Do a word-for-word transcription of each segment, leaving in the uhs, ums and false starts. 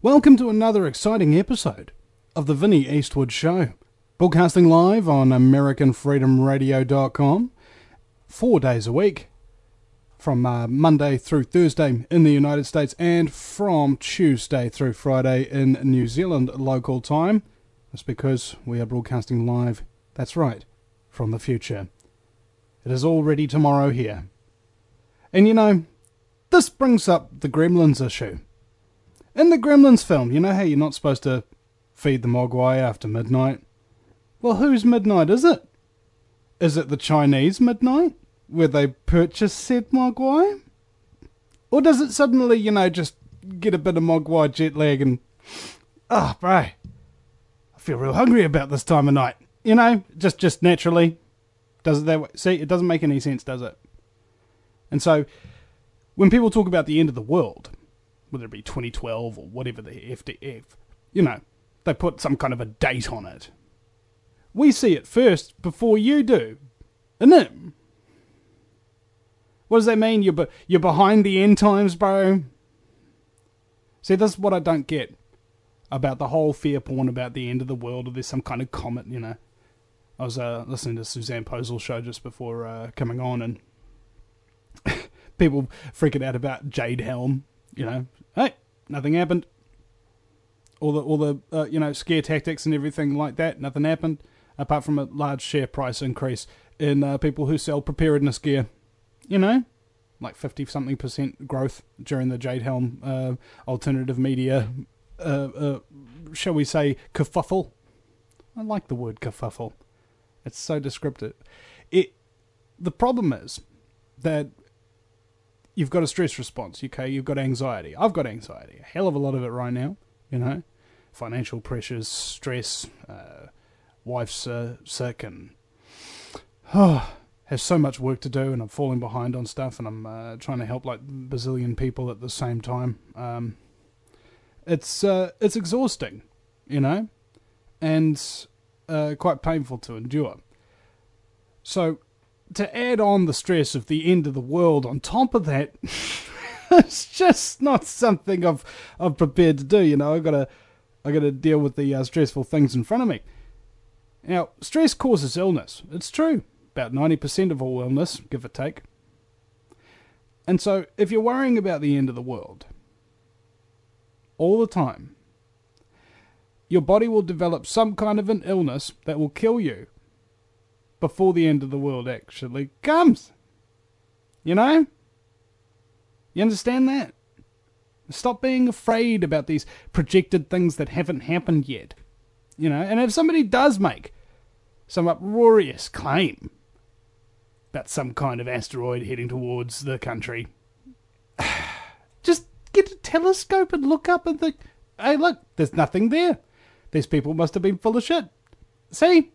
Welcome to another exciting episode of the Vinnie Eastwood Show, broadcasting live on American Freedom Radio dot com, four days a week, from uh, Monday through Thursday in the United States and from Tuesday through Friday in New Zealand local time. That's because we are broadcasting live, that's right, from the future. It is already tomorrow here. And you know, this brings up the Gremlins issue. In the Gremlins film, you know how you're not supposed to feed the mogwai after midnight? Well, whose midnight is it? Is it the Chinese midnight, where they purchase said mogwai? Or does it suddenly, you know, just get a bit of mogwai jet lag and, oh, bro, I feel real hungry about this time of night. You know, just, just naturally. Does it that way? See, it doesn't make any sense, does it? And so, when people talk about the end of the world, whether it be twenty twelve or whatever the F D F, you know, they put some kind of a date on it. We see it first before you do, isn't it? What does that mean? You're, be- you're behind the end times, bro? See, this is what I don't get about the whole fear porn about the end of the world, or there's some kind of comet, you know. I was uh, listening to Suzanne Posel's show just before uh, coming on, and people freaking out about Jade Helm. You know, hey, nothing happened. All the, all the uh, you know, scare tactics and everything like that, nothing happened, apart from a large share price increase in uh, people who sell preparedness gear. You know, like fifty-something percent growth during the Jade Helm uh, alternative media, uh, uh, shall we say, kerfuffle. I like the word kerfuffle. It's so descriptive. It. The problem is that you've got a stress response, okay? You've got anxiety. I've got anxiety. A hell of a lot of it right now, you know? Financial pressures, stress, uh, wife's uh, sick, and oh, have so much work to do, and I'm falling behind on stuff, and I'm uh, trying to help like a bazillion people at the same time. Um, it's uh, it's exhausting, you know? And uh, quite painful to endure. So, to add on the stress of the end of the world on top of that, it's just not something I've I've prepared to do. You know, I gotta I gotta deal with the uh, stressful things in front of me. Now, stress causes illness. It's true, about ninety percent of all illness, give or take. And so, if you're worrying about the end of the world all the time, your body will develop some kind of an illness that will kill you before the end of the world actually comes. You know? You understand that? Stop being afraid about these projected things that haven't happened yet. You know? And if somebody does make some uproarious claim about some kind of asteroid heading towards the country, just get a telescope and look up and think, hey, look, there's nothing there. These people must have been full of shit. See?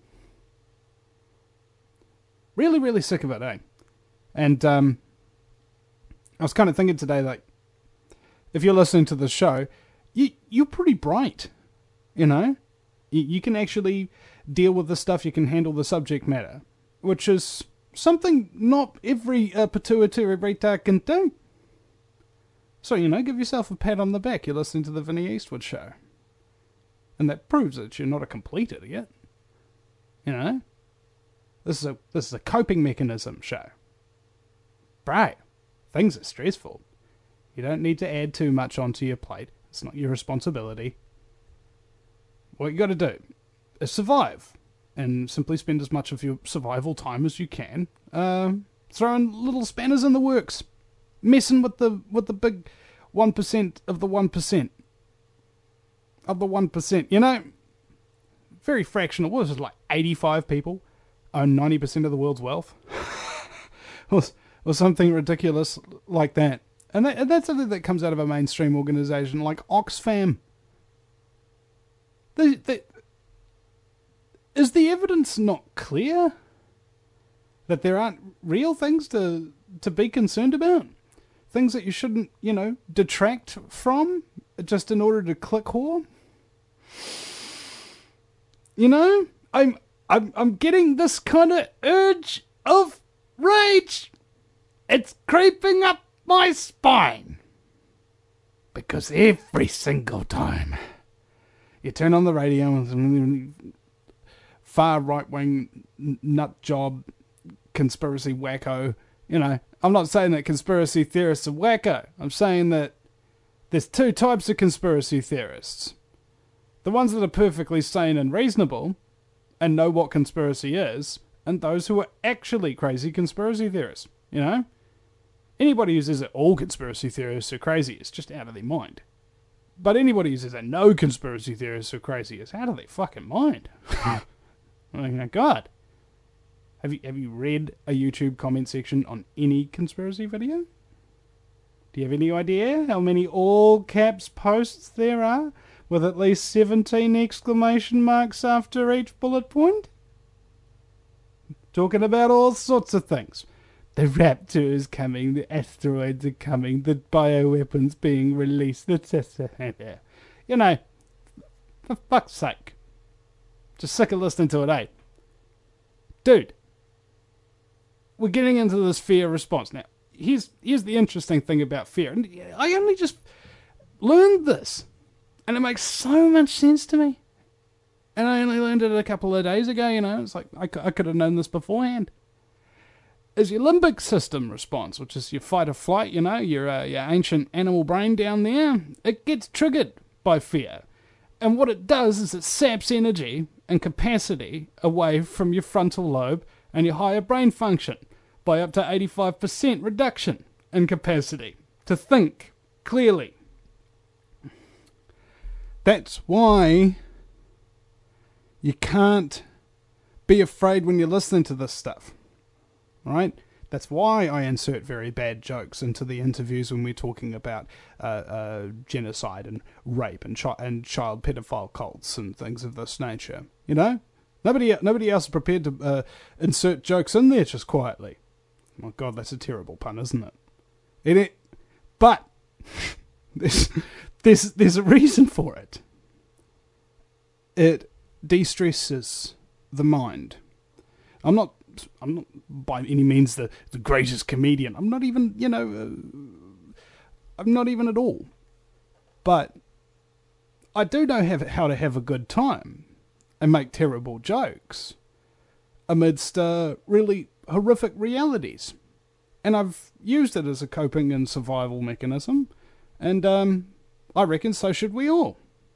Really, really sick of it, eh? And um, I was kind of thinking today, like, if you're listening to the show, you, you're pretty bright, you know? You, you can actually deal with the stuff, you can handle the subject matter, which is something not every uh, pituitary retard can do. So, you know, give yourself a pat on the back. You're listening to the Vinnie Eastwood Show. And that proves that you're not a complete idiot. You know? This is a this is a coping mechanism show. Bro, things are stressful. You don't need to add too much onto your plate. It's not your responsibility. What you got to do is survive, and simply spend as much of your survival time as you can uh, throwing little spanners in the works, messing with the with the big one percent of the one percent of the one percent. You know, very fractional. What was it, like eighty-five people own ninety percent of the world's wealth? or, or something ridiculous like that. And, that, and that's something that comes out of a mainstream organization like Oxfam. They, they, is the evidence not clear that there aren't real things to, to be concerned about? Things that you shouldn't, you know, detract from just in order to click whore? You know? I'm... I'm I'm getting this kind of urge of rage. It's creeping up my spine. Because every single time you turn on the radio and far right-wing nut job conspiracy wacko, you know, I'm not saying that conspiracy theorists are wacko. I'm saying that there's two types of conspiracy theorists. The ones that are perfectly sane and reasonable and know what conspiracy is, and those who are actually crazy conspiracy theorists, you know? Anybody who says that all conspiracy theorists are crazy is just out of their mind. But anybody who says that no conspiracy theorists are crazy is out of their fucking mind. I mean, God. Have you, have you read a YouTube comment section on any conspiracy video? Do you have any idea how many all caps posts there are with at least seventeen exclamation marks after each bullet point? Talking about all sorts of things. The raptor is coming, the asteroids are coming, the bioweapons being released, the you know, for fuck's sake. Just sick of listening to it, eh? Dude, we're getting into this fear response. Now, here's, here's the interesting thing about fear. And I only just learned this, and it makes so much sense to me. And I only learned it a couple of days ago, you know. It's like, I, I could have known this beforehand. Is your limbic system response, which is your fight or flight, you know, your, uh, your ancient animal brain down there, it gets triggered by fear. And what it does is it saps energy and capacity away from your frontal lobe and your higher brain function by up to eighty-five percent reduction in capacity to think clearly. That's why you can't be afraid when you're listening to this stuff. Right? That's why I insert very bad jokes into the interviews when we're talking about uh, uh, genocide and rape and, chi- and child pedophile cults and things of this nature. You know? Nobody nobody else is prepared to uh, insert jokes in there just quietly. My God, that's a terrible pun, isn't it? It, it but there's, there's, there's a reason for it. It de-stresses the mind. I'm not I'm not by any means the, the greatest comedian. I'm not even, you know, uh, I'm not even at all. But I do know have, how to have a good time and make terrible jokes amidst uh, really horrific realities. And I've used it as a coping and survival mechanism. And um, I reckon so should we all.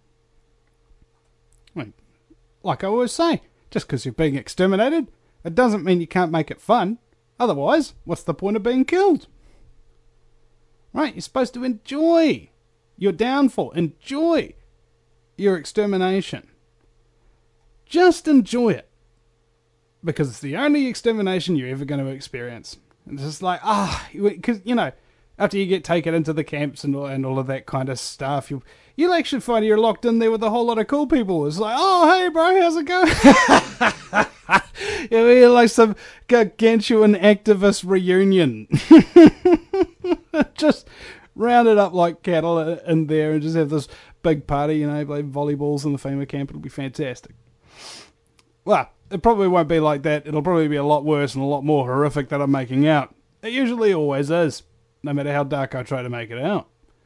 I mean, like I always say, just because you're being exterminated, it doesn't mean you can't make it fun. Otherwise, what's the point of being killed? Right? You're supposed to enjoy your downfall. Enjoy your extermination. Just enjoy it. Because it's the only extermination you're ever going to experience. And it's just like, ah, because, you know, after you get taken into the camps and all, and all of that kind of stuff, you, you'll actually find you're locked in there with a whole lot of cool people. It's like, oh, hey, bro, how's it going? You're like some gargantuan activist reunion. Just round it up like cattle in there and just have this big party, you know, play volleyballs in the FEMA camp. It'll be fantastic. Well, it probably won't be like that. It'll probably be a lot worse and a lot more horrific than I'm making out. It usually always is, no matter how dark I try to make it out.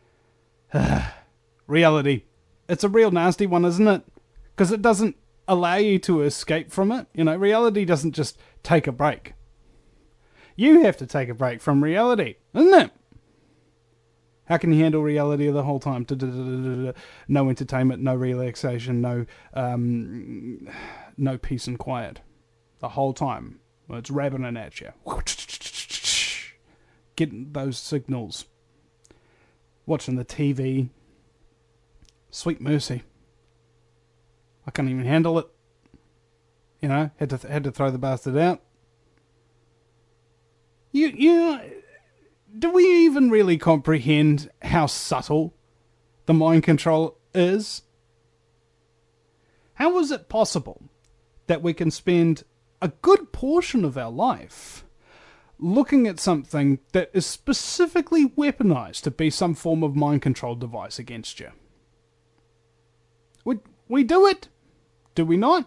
Reality. It's a real nasty one, isn't it? Because it doesn't allow you to escape from it. You know, reality doesn't just take a break. You have to take a break from reality, isn't it? How can you handle reality the whole time? No entertainment, no relaxation, no um, no peace and quiet. The whole time. Well, it's rabbiting at you. Getting those signals. Watching the T V. Sweet mercy. I can't even handle it. You know, had to had to throw the bastard out. You you do we even really comprehend how subtle the mind control is? How is it possible that we can spend a good portion of our life looking at something that is specifically weaponized to be some form of mind control device against you? We we do it. Do we not?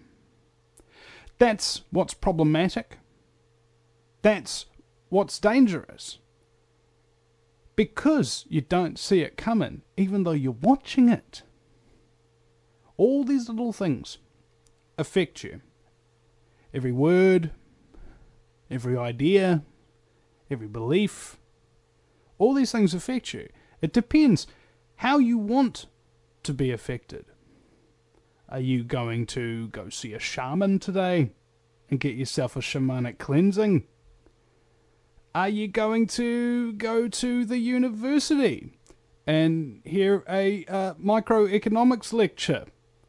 That's what's problematic. That's what's dangerous. because you don't see it coming, even though you're watching it. All these little things affect you. Every word, every idea, every belief, all these things affect you. It depends how you want to be affected. Are you going to go see a shaman today and get yourself a shamanic cleansing? Are you going to go to the university and hear a uh, microeconomics lecture?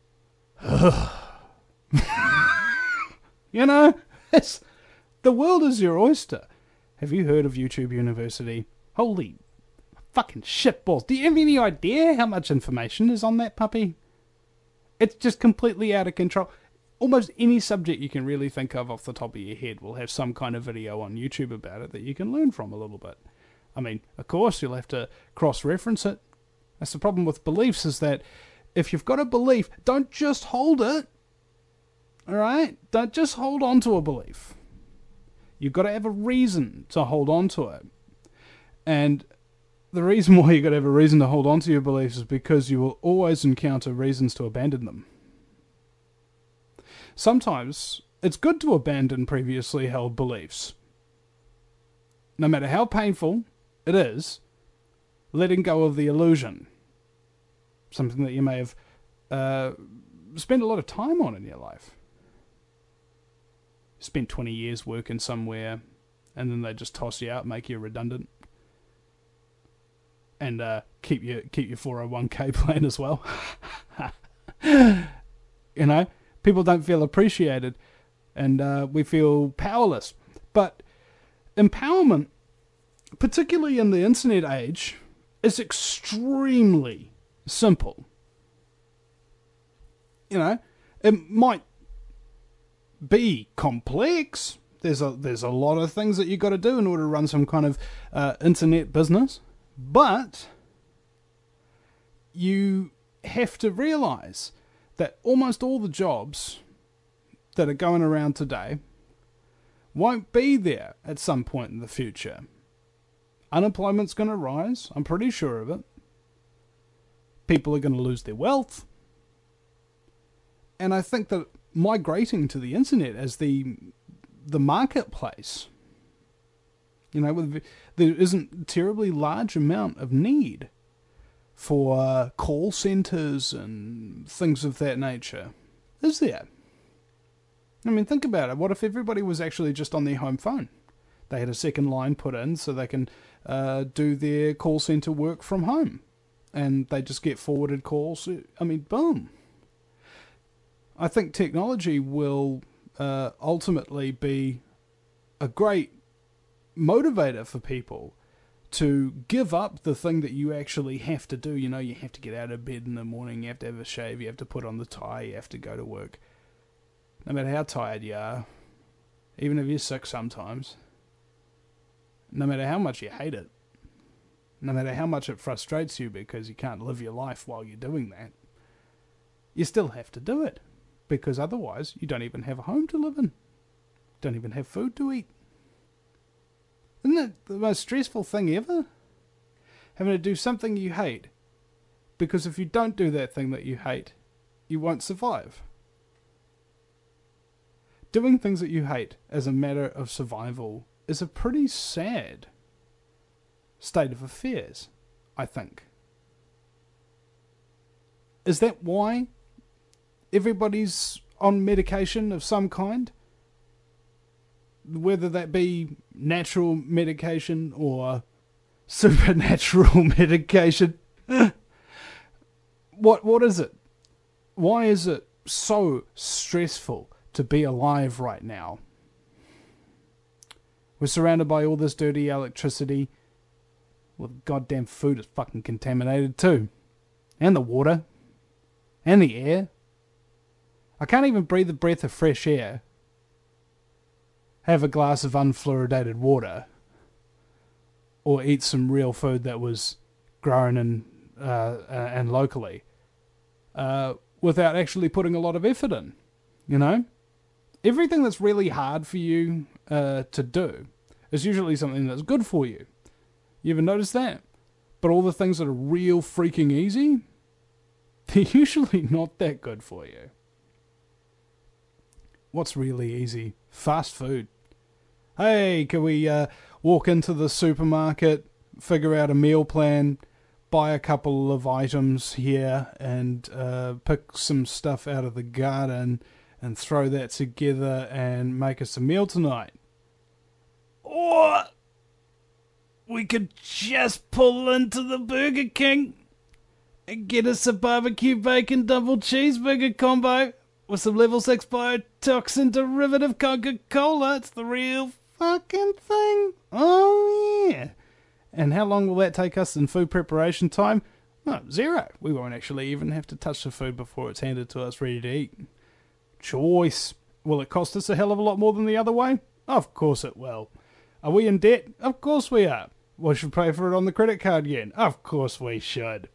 You know, it's, the world is your oyster. Have you heard of YouTube University? Holy fucking shitballs. Do you have any idea how much information is on that puppy? It's just completely out of control. Almost any subject you can really think of off the top of your head will have some kind of video on YouTube about it that you can learn from a little bit. I mean, of course, you'll have to cross-reference it. That's the problem with beliefs, is that if you've got a belief, don't just hold it. Alright? Don't just hold on to a belief. You've got to have a reason to hold on to it. And the reason why you've got to have a reason to hold on to your beliefs is because you will always encounter reasons to abandon them. Sometimes it's good to abandon previously held beliefs. No matter how painful it is, letting go of the illusion. Something that you may have uh, spent a lot of time on in your life. Spent twenty years working somewhere, and then they just toss you out, make you redundant, and uh, keep your keep your four oh one k plan as well. You know, people don't feel appreciated, and uh, we feel powerless. But empowerment, particularly in the internet age, is extremely simple. You know, it might be complex. There's a there's a lot of things that you got to do in order to run some kind of uh, internet business, but you have to realize that almost all the jobs that are going around today won't be there at some point in the future. Unemployment's going to rise. I'm pretty sure of it. People are going to lose their wealth. And I think that migrating to the internet as the the marketplace, you know, with, there isn't a terribly large amount of need for uh, call centers and things of that nature, is there? I mean, think about it. What if everybody was actually just on their home phone? They had a second line put in so they can uh, do their call center work from home, and they just get forwarded calls. I mean, boom. I think technology will uh, ultimately be a great motivator for people to give up the thing that you actually have to do. You know, you have to get out of bed in the morning, you have to have a shave, you have to put on the tie, you have to go to work. No matter how tired you are, even if you're sick sometimes, no matter how much you hate it, no matter how much it frustrates you because you can't live your life while you're doing that, you still have to do it. Because otherwise, you don't even have a home to live in. Don't even have food to eat. Isn't that the most stressful thing ever? Having to do something you hate. Because if you don't do that thing that you hate, you won't survive. Doing things that you hate as a matter of survival is a pretty sad state of affairs, I think. Is that why everybody's on medication of some kind? Whether that be natural medication or supernatural medication. What what is it? Why is it so stressful to be alive right now? We're surrounded by all this dirty electricity. Well, the goddamn food is fucking contaminated too. And the water. And the air. I can't even breathe a breath of fresh air, have a glass of unfluoridated water, or eat some real food that was grown and uh, uh, and locally, uh, without actually putting a lot of effort in. You know, everything that's really hard for you uh, to do is usually something that's good for you. You ever notice that? But all the things that are real freaking easy, they're usually not that good for you. What's really easy? Fast food. Hey, can we uh, walk into the supermarket, figure out a meal plan, buy a couple of items here, and uh, pick some stuff out of the garden and throw that together and make us a meal tonight? Or we could just pull into the Burger King and get us a barbecue bacon double cheeseburger combo with some level six biotoxin derivative Coca-Cola. It's the real fucking thing. Oh, yeah. And how long will that take us in food preparation time? Oh, zero. We won't actually even have to touch the food before it's handed to us ready to eat. Choice. Will it cost us a hell of a lot more than the other way? Of course it will. Are we in debt? Of course we are. We should pay for it on the credit card again. Of course we should.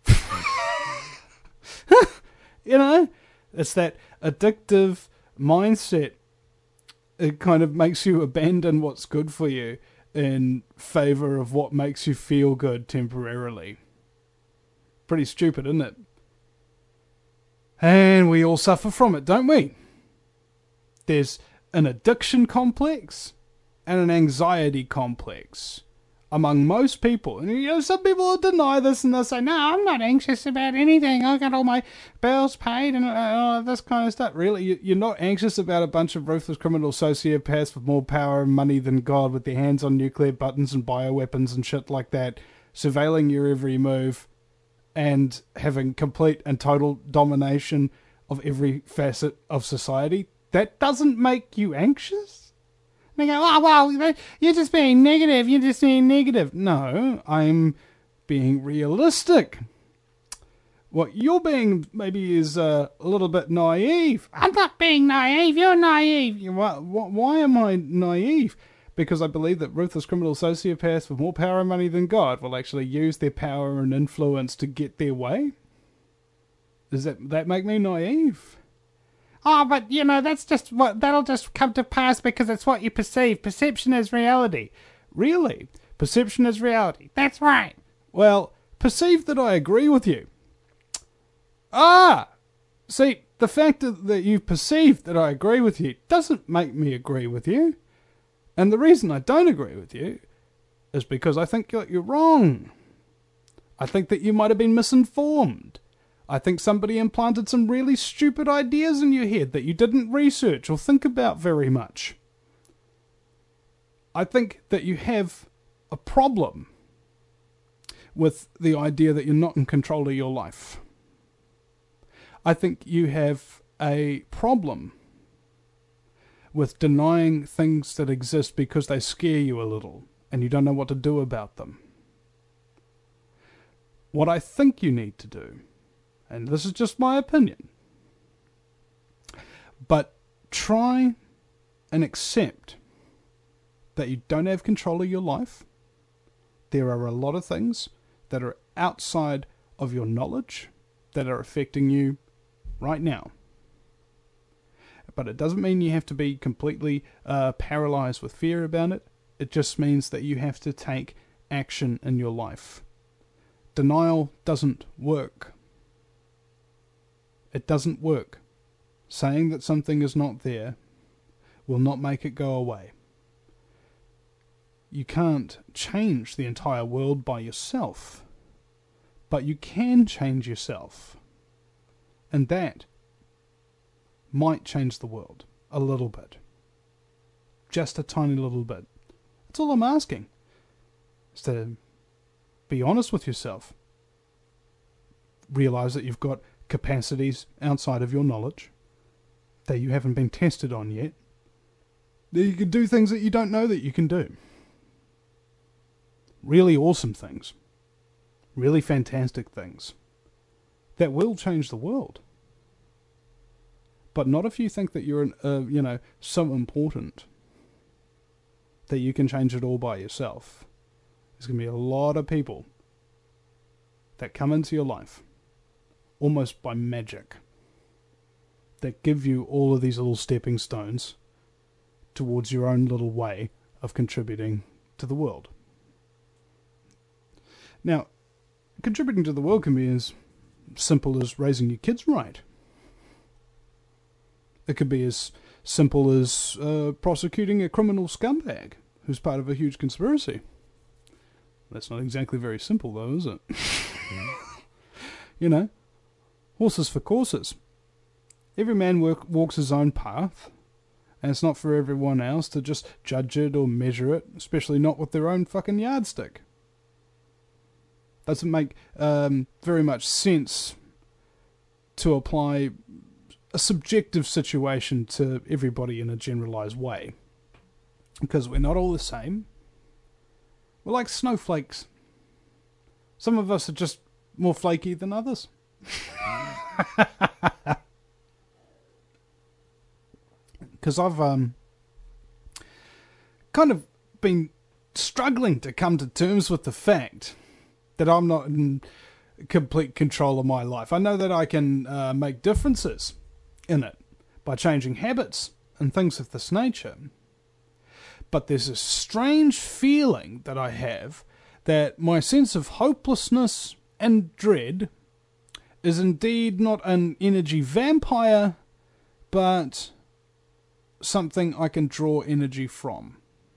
You know, it's that addictive mindset. It kind of makes you abandon what's good for you in favor of what makes you feel good temporarily. Pretty stupid, isn't it? And we all suffer from it, don't we? There's an addiction complex and an anxiety complex among most people. And you know, some people will deny this and they'll say, no, I'm not anxious about anything. I got all my bills paid and all this kind of stuff. Really, you're not anxious about a bunch of ruthless criminal sociopaths with more power and money than God, with their hands on nuclear buttons and bioweapons and shit like that, surveilling your every move and having complete and total domination of every facet of society. That doesn't make you anxious? They go, oh, well, you're just being negative. You're just being negative. No, I'm being realistic. What you're being maybe is uh, a little bit naive. I'm not being naive. You're naive. Why, why am I naive? Because I believe that ruthless criminal sociopaths with more power and money than God will actually use their power and influence to get their way? Does that, that make me naive? Oh, but, you know, that's just what, that'll just come to pass because it's what you perceive. Perception is reality. Really? Perception is reality. That's right. Well, perceive that I agree with you. Ah! See, the fact that you've perceived that I agree with you doesn't make me agree with you. And the reason I don't agree with you is because I think you're, you're wrong. I think that you might have been misinformed. I think somebody implanted some really stupid ideas in your head that you didn't research or think about very much. I think that you have a problem with the idea that you're not in control of your life. I think you have a problem with denying things that exist because they scare you a little and you don't know what to do about them. What I think you need to do, and this is just my opinion, but try and accept that you don't have control of your life. There are a lot of things that are outside of your knowledge that are affecting you right now. But it doesn't mean you have to be completely uh, paralyzed with fear about it. It just means that you have to take action in your life. Denial doesn't work. It doesn't work. Saying that something is not there will not make it go away. You can't change the entire world by yourself, but you can change yourself. And that might change the world a little bit. Just a tiny little bit. That's all I'm asking. Is to be honest with yourself. Realize that you've got capacities outside of your knowledge that you haven't been tested on yet. That you can do things that you don't know that you can do. Really awesome things. Really fantastic things. That will change the world. But not if you think that you're, an, uh, you know, so important that you can change it all by yourself. There's going to be a lot of people that come into your life almost by magic that give you all of these little stepping stones towards your own little way of contributing to the world. Now, contributing to the world can be as simple as raising your kids right. It could be as simple as uh, prosecuting a criminal scumbag who's part of a huge conspiracy. That's not exactly very simple, though, is it? You know, horses for courses. Every man work, walks his own path, and it's not for everyone else to just judge it or measure it, especially not with their own fucking yardstick. Doesn't make um, very much sense to apply a subjective situation to everybody in a generalized way. Because we're not all the same. We're like snowflakes. Some of us are just more flaky than others. Because I've um, kind of been struggling to come to terms with the fact that I'm not in complete control of my life. I know that I can uh, make differences in it by changing habits and things of this nature. But there's a strange feeling that I have that my sense of hopelessness and dread is indeed not an energy vampire, but something I can draw energy from.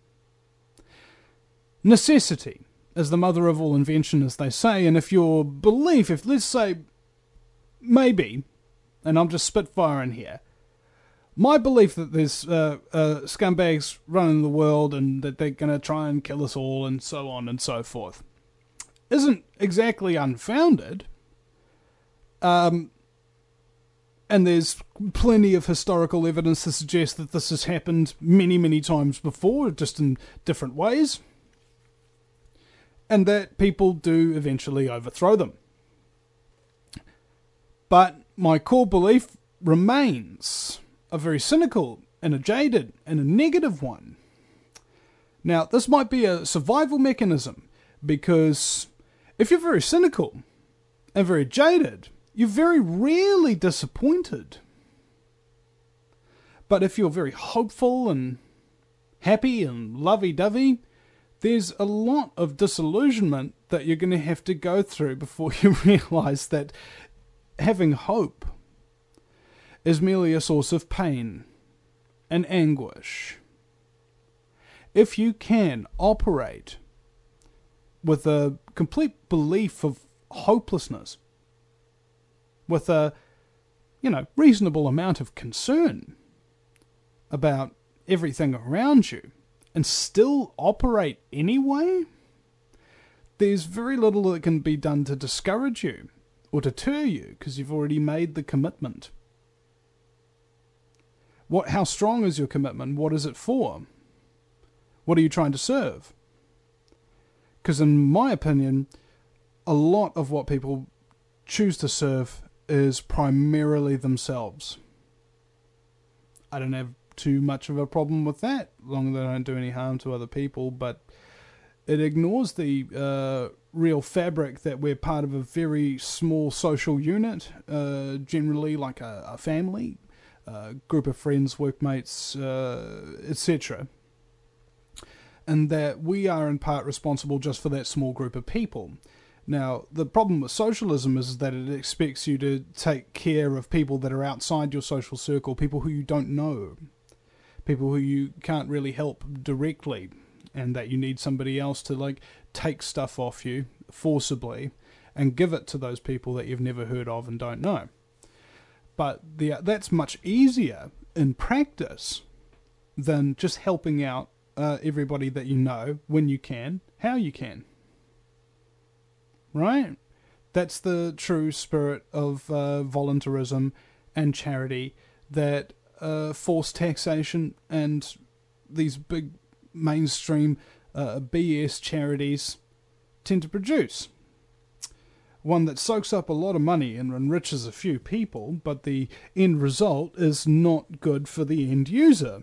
Necessity is the mother of all invention, as they say, and if your belief, if let's say, maybe, and I'm just spitfiring here, my belief that there's uh, uh, scumbags running the world and that they're going to try and kill us all and so on and so forth isn't exactly unfounded. Um, and there's plenty of historical evidence to suggest that this has happened many, many times before, just in different ways. And that people do eventually overthrow them. But my core belief remains a very cynical and a jaded and a negative one. Now, this might be a survival mechanism, because if you're very cynical and very jaded, you're very rarely disappointed. But if you're very hopeful and happy and lovey-dovey, there's a lot of disillusionment that you're going to have to go through before you realize that having hope is merely a source of pain and anguish. If you can operate with a complete belief of hopelessness, with a, you know, reasonable amount of concern about everything around you, and still operate anyway, there's very little that can be done to discourage you or deter you, because you've already made the commitment. What? How strong is your commitment? What is it for? What are you trying to serve? Because in my opinion, a lot of what people choose to serve is primarily themselves. I don't have too much of a problem with that, as long as they don't do any harm to other people, but it ignores the uh, real fabric that we're part of a very small social unit, uh, generally like a, a family, a group of friends, workmates, uh, et cetera, and that we are in part responsible just for that small group of people. Now, the problem with socialism is that it expects you to take care of people that are outside your social circle, people who you don't know, people who you can't really help directly, and that you need somebody else to like take stuff off you forcibly and give it to those people that you've never heard of and don't know. But the, that's much easier in practice than just helping out uh, everybody that you know when you can, how you can. Right? That's the true spirit of uh, voluntarism and charity that uh, forced taxation and these big mainstream uh, B S charities tend to produce. One that soaks up a lot of money and enriches a few people, but the end result is not good for the end user.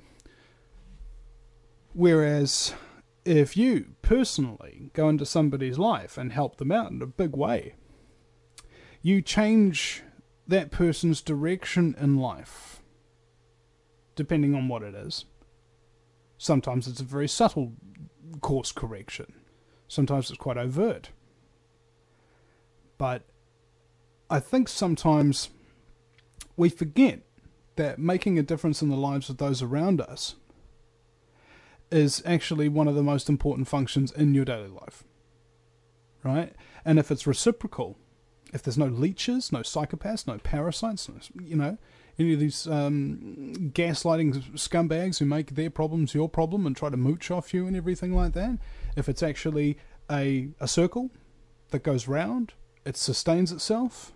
Whereas if you personally go into somebody's life and help them out in a big way, you change that person's direction in life, depending on what it is. Sometimes it's a very subtle course correction. Sometimes it's quite overt. But I think sometimes we forget that making a difference in the lives of those around us is actually one of the most important functions in your daily life, right? And if it's reciprocal, if there's no leeches, no psychopaths, no parasites, no, you know, any of these um, gaslighting scumbags who make their problems your problem and try to mooch off you and everything like that, if it's actually a, a circle that goes round, it sustains itself.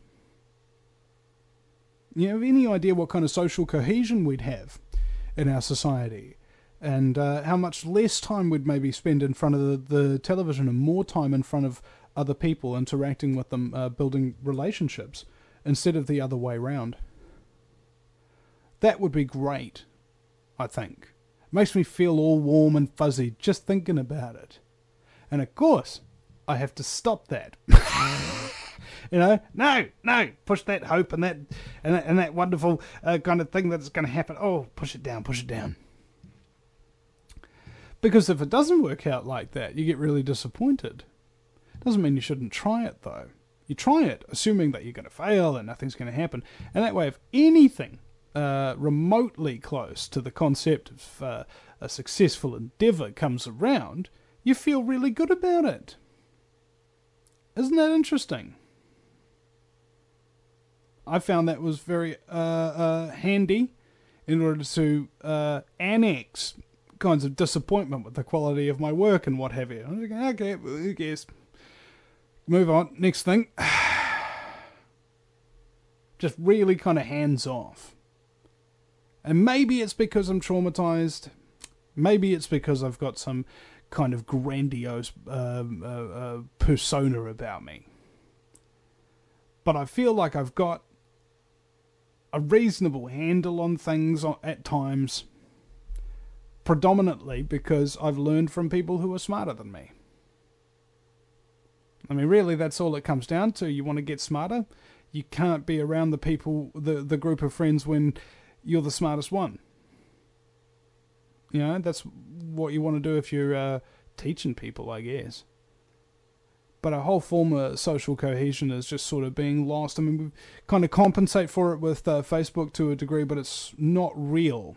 You have any idea what kind of social cohesion we'd have in our society, and uh, how much less time we'd maybe spend in front of the, the television and more time in front of other people, interacting with them, uh, building relationships, instead of the other way round. That would be great, I think. It makes me feel all warm and fuzzy just thinking about it. And of course, I have to stop that. You know, no, no, push that hope and that and that, and that wonderful uh, kind of thing that's going to happen. Oh, push it down, push it down. Because if it doesn't work out like that, you get really disappointed. Doesn't mean you shouldn't try it, though. You try it, assuming that you're going to fail and nothing's going to happen. And that way, if anything uh, remotely close to the concept of uh, a successful endeavour comes around, you feel really good about it. Isn't that interesting? I found that was very uh, uh, handy in order to uh, annex kinds of disappointment with the quality of my work and what have you. I was like, okay, well, who cares? Move on. Next thing. Just really kind of hands off. And maybe it's because I'm traumatized. Maybe it's because I've got some kind of grandiose um, uh, uh, persona about me. But I feel like I've got a reasonable handle on things at times, predominantly because I've learned from people who are smarter than me. I mean, really, that's all it comes down to. You want to get smarter? You can't be around the people, the, the group of friends when you're the smartest one. You know, that's what you want to do if you're uh, teaching people, I guess. But a whole form of social cohesion is just sort of being lost. I mean, we kind of compensate for it with uh, Facebook to a degree, but it's not real.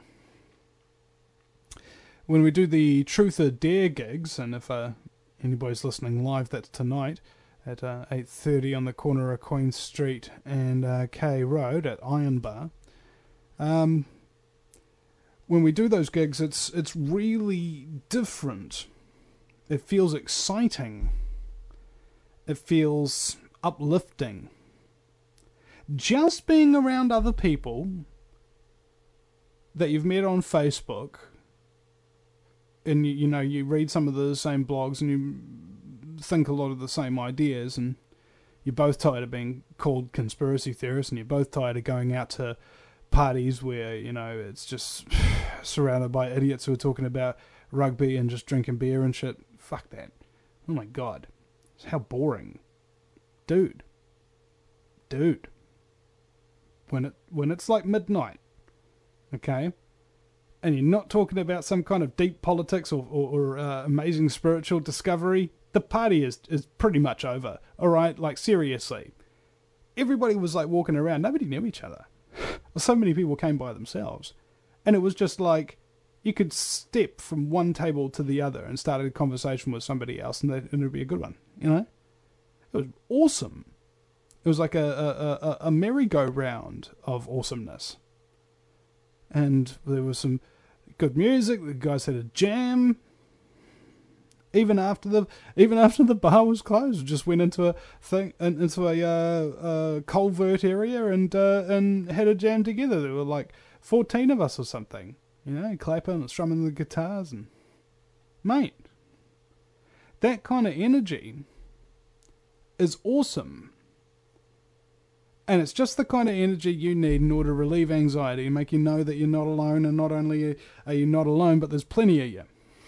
When we do the Truth or Dare gigs, and if uh, anybody's listening live, that's tonight at uh, eight thirty on the corner of Queen Street and uh, K Road at Iron Bar. Um, when we do those gigs, it's it's really different. It feels exciting. It feels uplifting. Just being around other people that you've met on Facebook, and you, you know, you read some of the same blogs and you think a lot of the same ideas, and you're both tired of being called conspiracy theorists, and you're both tired of going out to parties where, you know, it's just surrounded by idiots who are talking about rugby and just drinking beer and shit. Fuck that. Oh my God. How boring. Dude. Dude. When it when it's like midnight, okay, and you're not talking about some kind of deep politics or, or, or uh, amazing spiritual discovery, the party is, is pretty much over. Alright, like seriously. Everybody was like walking around, nobody knew each other. So many people came by themselves. And it was just like, you could step from one table to the other and start a conversation with somebody else, and, and it would be a good one, you know? It was awesome. It was like a, a, a, a merry-go-round of awesomeness. And there was some good music, the guys had a jam. Even after the even after the bar was closed, just went into a thing into a uh, uh, culvert area and uh, and had a jam together. There were like fourteen of us or something. You know, clapping and strumming the guitars, and mate, that kind of energy is awesome. And it's just the kind of energy you need in order to relieve anxiety and make you know that you're not alone, and not only are you not alone, but there's plenty of you.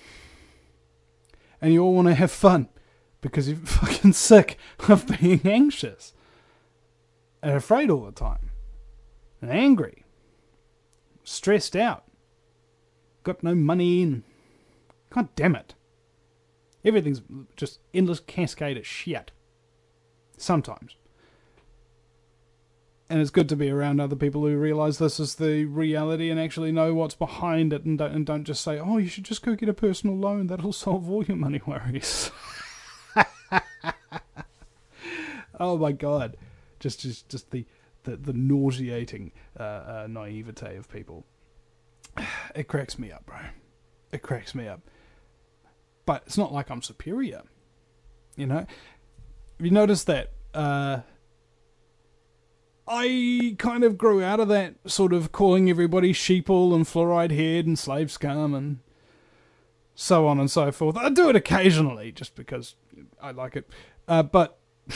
And you all want to have fun because you're fucking sick of being anxious and afraid all the time and angry, stressed out. Got no money in. God damn it. Everything's just endless cascade of shit. Sometimes. And it's good to be around other people who realize this is the reality and actually know what's behind it, and don't, and don't just say, oh, you should just go get a personal loan. That'll solve all your money worries. Oh, my God. Just just, just the, the, the nauseating uh, uh, naivete of people. It cracks me up, bro. It cracks me up. But it's not like I'm superior. You know? Have you noticed that... Uh, I kind of grew out of that sort of calling everybody sheeple and fluoride head and slave scum and so on and so forth. I do it occasionally just because I like it. Uh, but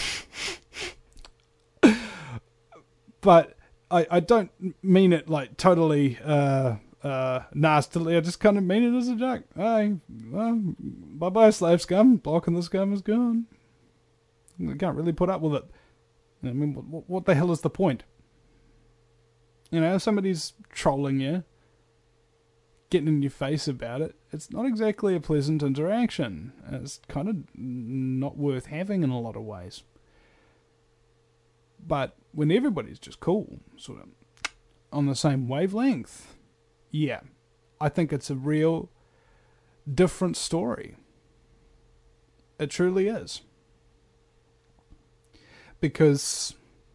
but I, I don't mean it like totally uh, uh, nastily. I just kind of mean it as a joke. Hey, well, bye-bye slave scum. Blocking the scum is gone. I can't really put up with it. I mean, what, what the hell is the point? You know, if somebody's trolling you, getting in your face about it, it's not exactly a pleasant interaction. It's kind of not worth having in a lot of ways. But when everybody's just cool, sort of on the same wavelength, yeah, I think it's a real different story. It truly is. Because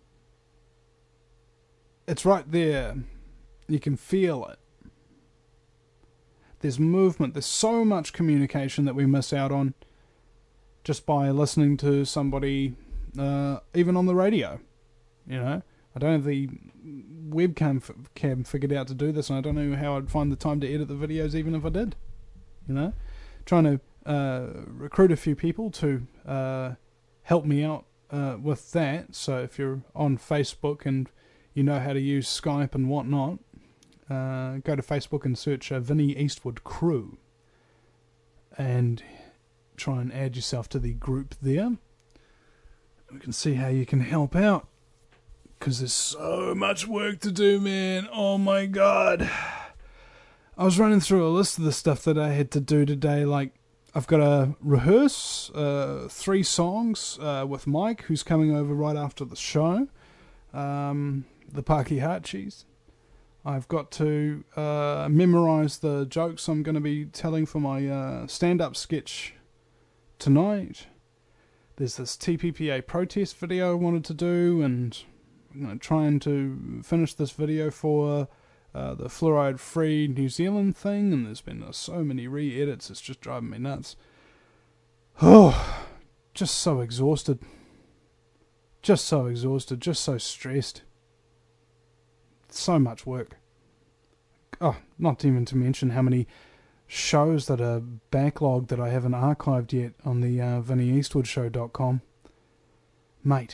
it's right there. You can feel it. There's movement. There's so much communication that we miss out on just by listening to somebody, uh, even on the radio. You know, I don't have the webcam f- cam figured out to do this, and I don't know how I'd find the time to edit the videos even if I did. You know, trying to uh, recruit a few people to uh, help me out Uh, with that. So if you're on Facebook and you know how to use Skype and whatnot, uh, go to Facebook and search uh, Vinnie Eastwood Crew and try and add yourself to the group there. We can see how you can help out, because there's so much work to do, man. Oh my God. I was running through a list of the stuff that I had to do today, like I've got to rehearse uh, three songs uh, with Mike, who's coming over right after the show, um, the Pakihachis. I've got to uh, memorize the jokes I'm going to be telling for my uh, stand-up sketch tonight. There's this T P P A protest video I wanted to do, and I'm you know, trying to finish this video for Uh, the fluoride-free New Zealand thing, and there's been uh, so many re-edits, it's just driving me nuts. Oh, just so exhausted. Just so exhausted, just so stressed. So much work. Oh, not even to mention how many shows that are backlogged that I haven't archived yet on the uh, vinnie eastwood show dot com. Mate,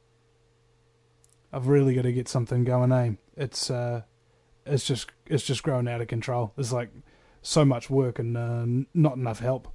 I've really got to get something going, eh? It's, uh... It's just it's just growing out of control. There's like so much work and uh, not enough help.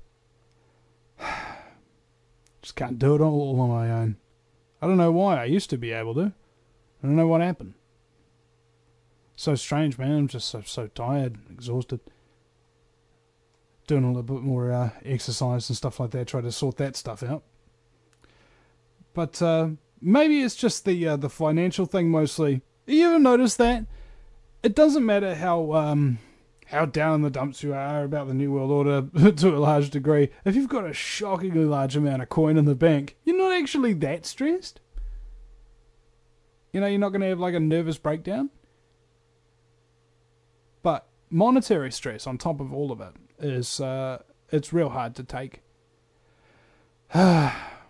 Just can't do it all on my own. I don't know why. I used to be able to. I don't know what happened. So strange, man. I'm just so so tired, exhausted. Doing a little bit more uh, exercise and stuff like that. Try to sort that stuff out. But uh, maybe it's just the uh, the financial thing mostly. You ever notice that? It doesn't matter how um, how down in the dumps you are about the New World Order to a large degree. If you've got a shockingly large amount of coin in the bank, you're not actually that stressed. You know, you're not going to have like a nervous breakdown. But monetary stress on top of all of it is uh, it's real hard to take. And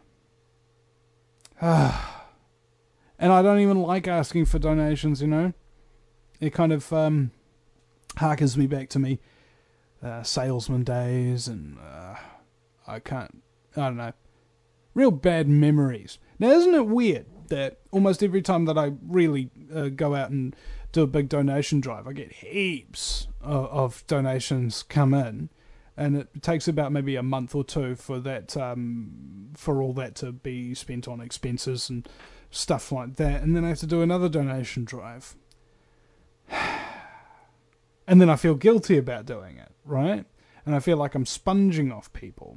I don't even like asking for donations, you know. It kind of um, harkens me back to me uh, salesman days, and uh, I can't, I don't know, real bad memories. Now, isn't it weird that almost every time that I really uh, go out and do a big donation drive, I get heaps of, of donations come in, and it takes about maybe a month or two for that, um, for all that to be spent on expenses and stuff like that, and then I have to do another donation drive. And then I feel guilty about doing it, right? And I feel like I'm sponging off people.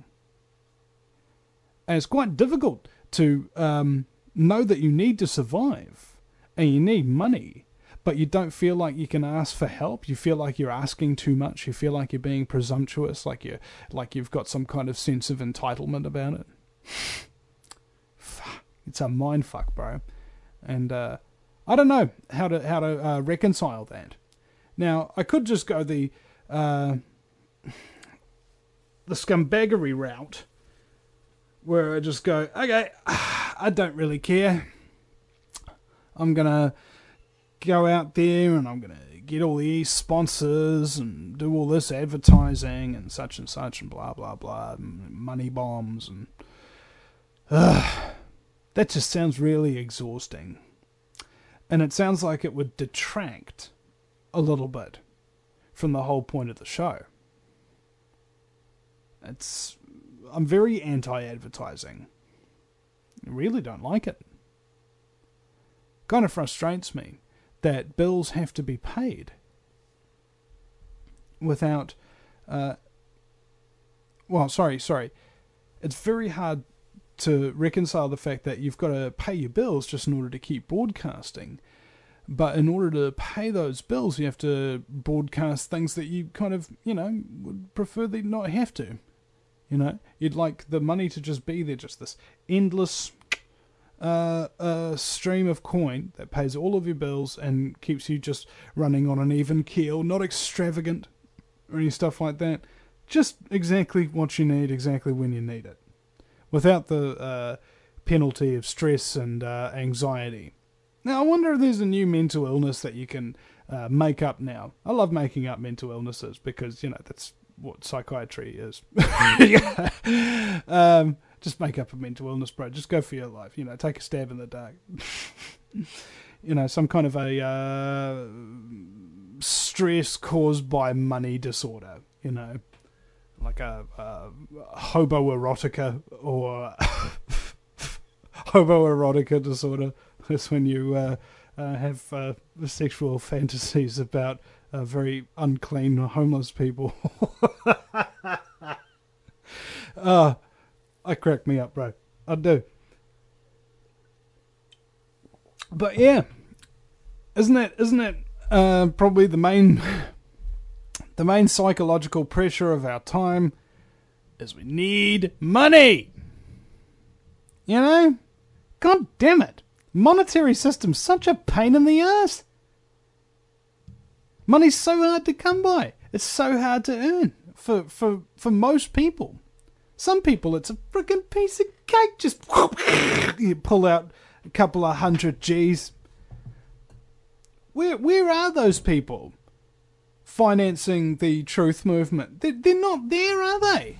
And it's quite difficult to um, know that you need to survive and you need money, but you don't feel like you can ask for help. You feel like you're asking too much. You feel like you're being presumptuous, like you like you've got some kind of sense of entitlement about it. It's a mind fuck, bro. And uh, I don't know how to how to uh, reconcile that. Now, I could just go the uh, the scumbaggery route, where I just go, okay, I don't really care. I'm gonna go out there and I'm gonna get all these sponsors and do all this advertising and such and such and blah blah blah, and money bombs and uh, that just sounds really exhausting. And it sounds like it would detract a little bit from the whole point of the show. It's I'm very anti-advertising. I really don't like it. Kind of frustrates me that bills have to be paid without uh, well sorry sorry it's very hard to reconcile the fact that you've got to pay your bills just in order to keep broadcasting. But in order to pay those bills, you have to broadcast things that you kind of, you know, would prefer they not have to. You know, you'd like the money to just be there, just this endless uh, uh, stream of coin that pays all of your bills and keeps you just running on an even keel, not extravagant or any stuff like that. Just exactly what you need, exactly when you need it. Without the uh, penalty of stress and uh, anxiety. Now, I wonder if there's a new mental illness that you can uh, make up now. I love making up mental illnesses because, you know, that's what psychiatry is. um, just make up a mental illness, bro. Just go for your life. You know, take a stab in the dark. You know, some kind of a uh, stress caused by money disorder, you know. Like a, a homoerotica or homoerotica disorder. That's when you uh, uh, have uh, sexual fantasies about uh, very unclean homeless people. uh, I crack me up, bro. I do. But yeah, isn't it? Isn't it uh, probably the main? The main psychological pressure of our time is we need money. You know? God damn it. Monetary system's such a pain in the ass. Money's so hard to come by. It's so hard to earn for, for, for most people. Some people, it's a freaking piece of cake. Just you pull out a couple of hundred G's. Where, where are those people? Financing the truth movement. They're, they're not there, are they?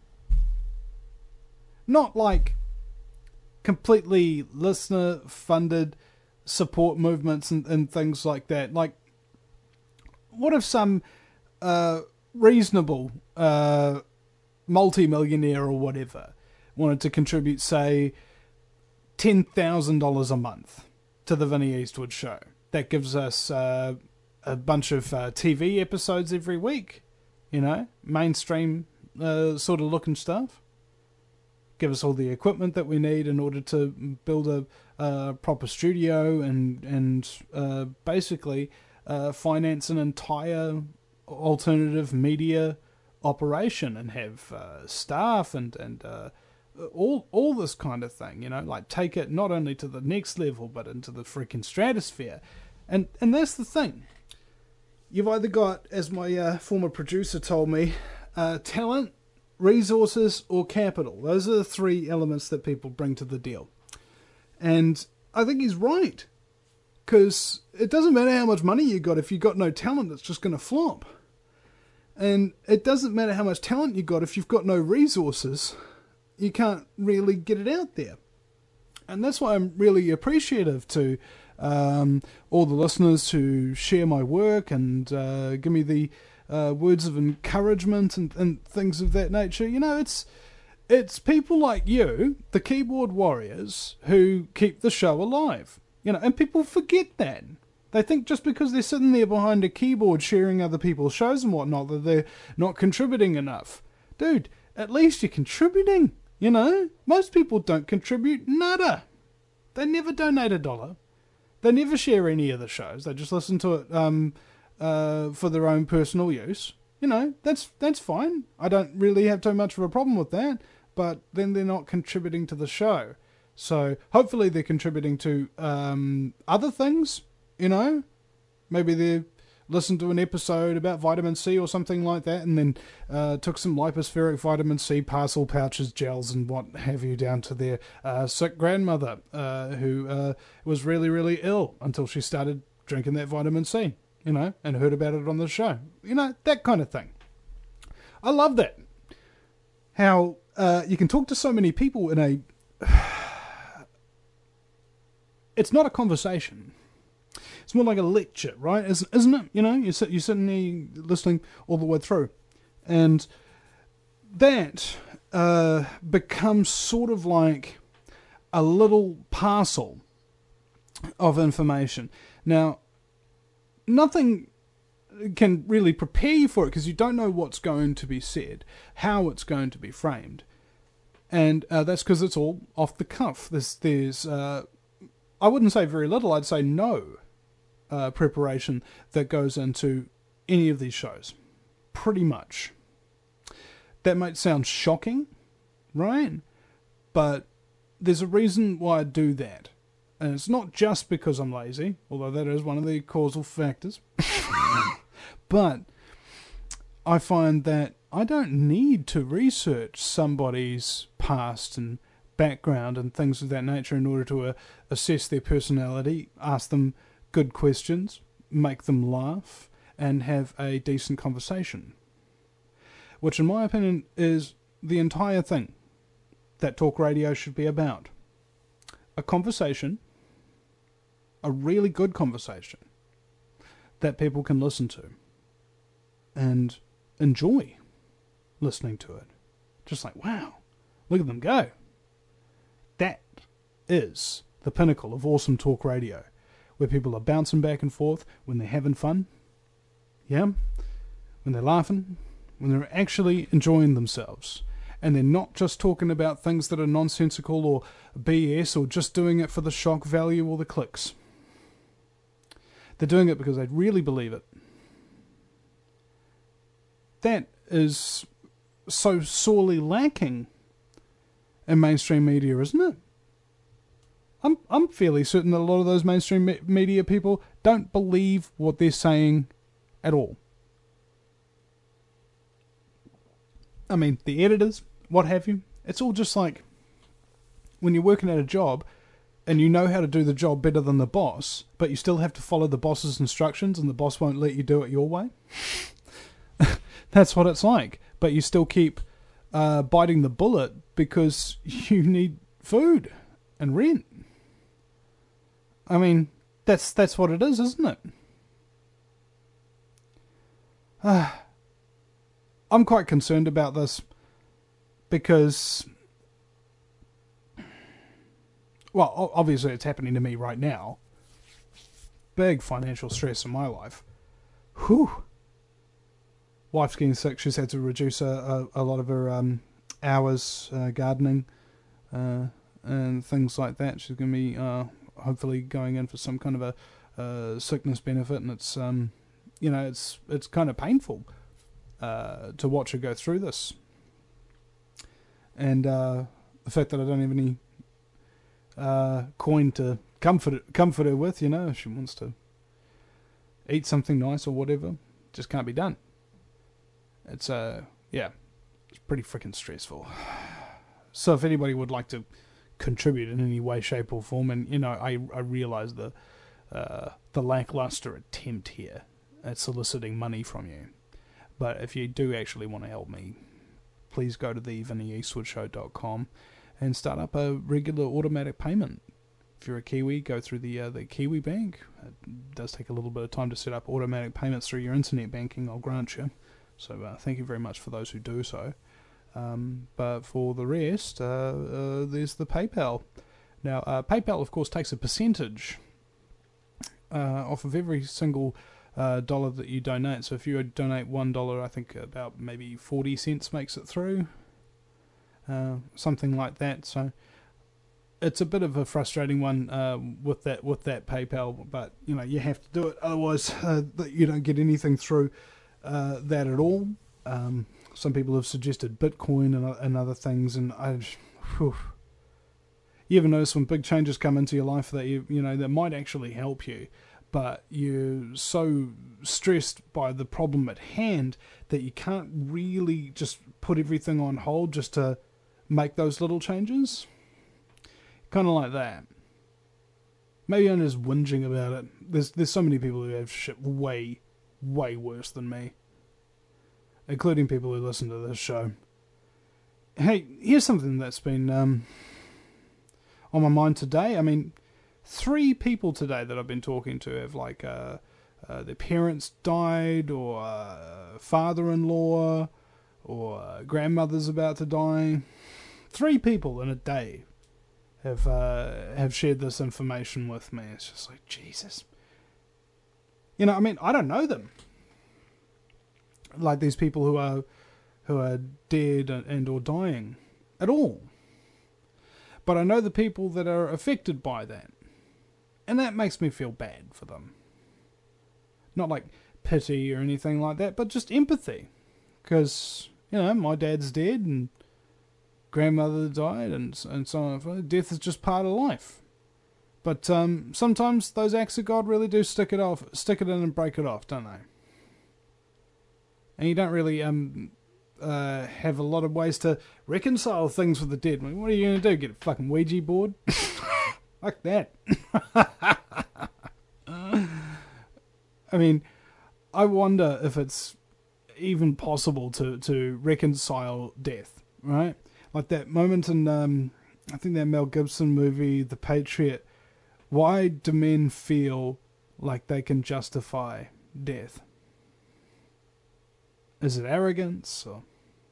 Not like completely listener-funded support movements and, and things like that. Like, what if some uh, reasonable uh, multi-millionaire or whatever wanted to contribute, say, ten thousand dollars a month to the Vinnie Eastwood Show? That gives us Uh, a bunch of uh, T V episodes every week, you know, mainstream uh, sort of looking stuff. Give us all the equipment that we need in order to build a, a proper studio and and uh, basically uh, finance an entire alternative media operation and have uh, staff and and uh, all all this kind of thing, you know, like take it not only to the next level but into the freaking stratosphere, and and that's the thing. You've either got, as my uh, former producer told me, uh, talent, resources, or capital. Those are the three elements that people bring to the deal. And I think he's right. Because it doesn't matter how much money you got. If you've got no talent, it's just going to flop. And it doesn't matter how much talent you got. If you've got no resources, you can't really get it out there. And that's why I'm really appreciative to um, all the listeners who share my work and uh, give me the uh, words of encouragement and, and things of that nature. You know, it's it's people like you, the keyboard warriors, who keep the show alive. You know, and people forget that. They think just because they're sitting there behind a keyboard sharing other people's shows and whatnot that they're not contributing enough. Dude, at least you're contributing, you know? Most people don't contribute nada. They never donate a dollar. They never share any of the shows. They just listen to it um, uh, for their own personal use. You know, that's that's fine. I don't really have too much of a problem with that. But then they're not contributing to the show. So hopefully they're contributing to um, other things, you know. Maybe they listened to an episode about vitamin C or something like that, and then uh, took some lipospheric vitamin C parcel pouches, gels, and what have you down to their uh, sick grandmother uh, who uh, was really, really ill until she started drinking that vitamin C, you know, and heard about it on the show. You know, that kind of thing. I love that. How uh, you can talk to so many people in a... It's not a conversation. It's more like a lecture, right? Isn't it? You know, you sit, you're sitting there listening all the way through. And that uh, becomes sort of like a little parcel of information. Now, nothing can really prepare you for it because you don't know what's going to be said, how it's going to be framed. And uh, that's because it's all off the cuff. There's, there's uh, I wouldn't say very little, I'd say no uh, preparation that goes into any of these shows. Pretty much. That might sound shocking, right? But there's a reason why I do that. And it's not just because I'm lazy, although that is one of the causal factors. But I find that I don't need to research somebody's past and background and things of that nature in order to uh, assess their personality, ask them good questions, make them laugh, and have a decent conversation. Which, in my opinion, is the entire thing that talk radio should be about. A conversation, a really good conversation, that people can listen to and enjoy listening to it. Just like, wow, look at them go. That is the pinnacle of awesome talk radio, where people are bouncing back and forth when they're having fun, yeah, when they're laughing, when they're actually enjoying themselves, and they're not just talking about things that are nonsensical or B S or just doing it for the shock value or the clicks. They're doing it because they really believe it. That is so sorely lacking in mainstream media, isn't it? I'm I'm fairly certain that a lot of those mainstream me- media people don't believe what they're saying at all. I mean, the editors, what have you, it's all just like when you're working at a job and you know how to do the job better than the boss, but you still have to follow the boss's instructions and the boss won't let you do it your way. That's what it's like. But you still keep uh, biting the bullet because you need food and rent. I mean, that's that's what it is, isn't it? Uh, I'm quite concerned about this because, well, obviously it's happening to me right now. Big financial stress in my life. Whew. Wife's getting sick. She's had to reduce a, a, a lot of her um, hours uh, gardening uh, and things like that. She's going to be uh, hopefully going in for some kind of a uh, sickness benefit, and it's um, you know it's it's kind of painful uh, to watch her go through this. And uh, the fact that I don't have any uh, coin to comfort comfort her with, you know, if she wants to eat something nice or whatever, just can't be done. It's, uh, yeah, it's pretty freaking stressful. So if anybody would like to contribute in any way, shape or form, and, you know, I, I realize the, uh, the lackluster attempt here at soliciting money from you. But if you do actually want to help me, please go to the vinny eastwood show dot com and start up a regular automatic payment. If you're a Kiwi, go through the uh, the Kiwi Bank. It does take a little bit of time to set up automatic payments through your internet banking, I'll grant you. So uh, thank you very much for those who do so. Um, but for the rest, uh, uh, there's the PayPal. Now, uh, PayPal, of course, takes a percentage uh, off of every single uh, dollar that you donate. So if you donate one dollar, I think about maybe forty cents makes it through. Uh, something like that. So it's a bit of a frustrating one uh, with that with that PayPal, but you know you have to do it, otherwise uh, you don't get anything through uh, that at all. Um, some people have suggested Bitcoin and, and other things, and I, whew. You ever notice when big changes come into your life that you you know that might actually help you, but you're so stressed by the problem at hand that you can't really just put everything on hold just to make those little changes? Kind of like that. Maybe I'm just whinging about it. There's there's so many people who have shit way, way worse than me. Including people who listen to this show. Hey, here's something that's been um, on my mind today. I mean, three people today that I've been talking to have like uh, uh, their parents died, or uh, father-in-law, or uh, grandmother's about to die. Three people in a day have uh, have shared this information with me. It's just like, Jesus. You know, I mean, I don't know them. Like these people who are who are dead and, and or dying at all. But I know the people that are affected by that. And that makes me feel bad for them. Not like pity or anything like that, but just empathy. Because, you know, my dad's dead and grandmother died and, and so on. Death is just part of life. But um, sometimes those acts of God really do stick it off, stick it in and break it off, don't they? And you don't really um uh, have a lot of ways to reconcile things with the dead. I mean, what are you going to do? Get a fucking Ouija board? Like that. I mean, I wonder if it's even possible to, to reconcile death, right? Like that moment in, um, I think that Mel Gibson movie, The Patriot. Why do men feel like they can justify death? Is it arrogance? Or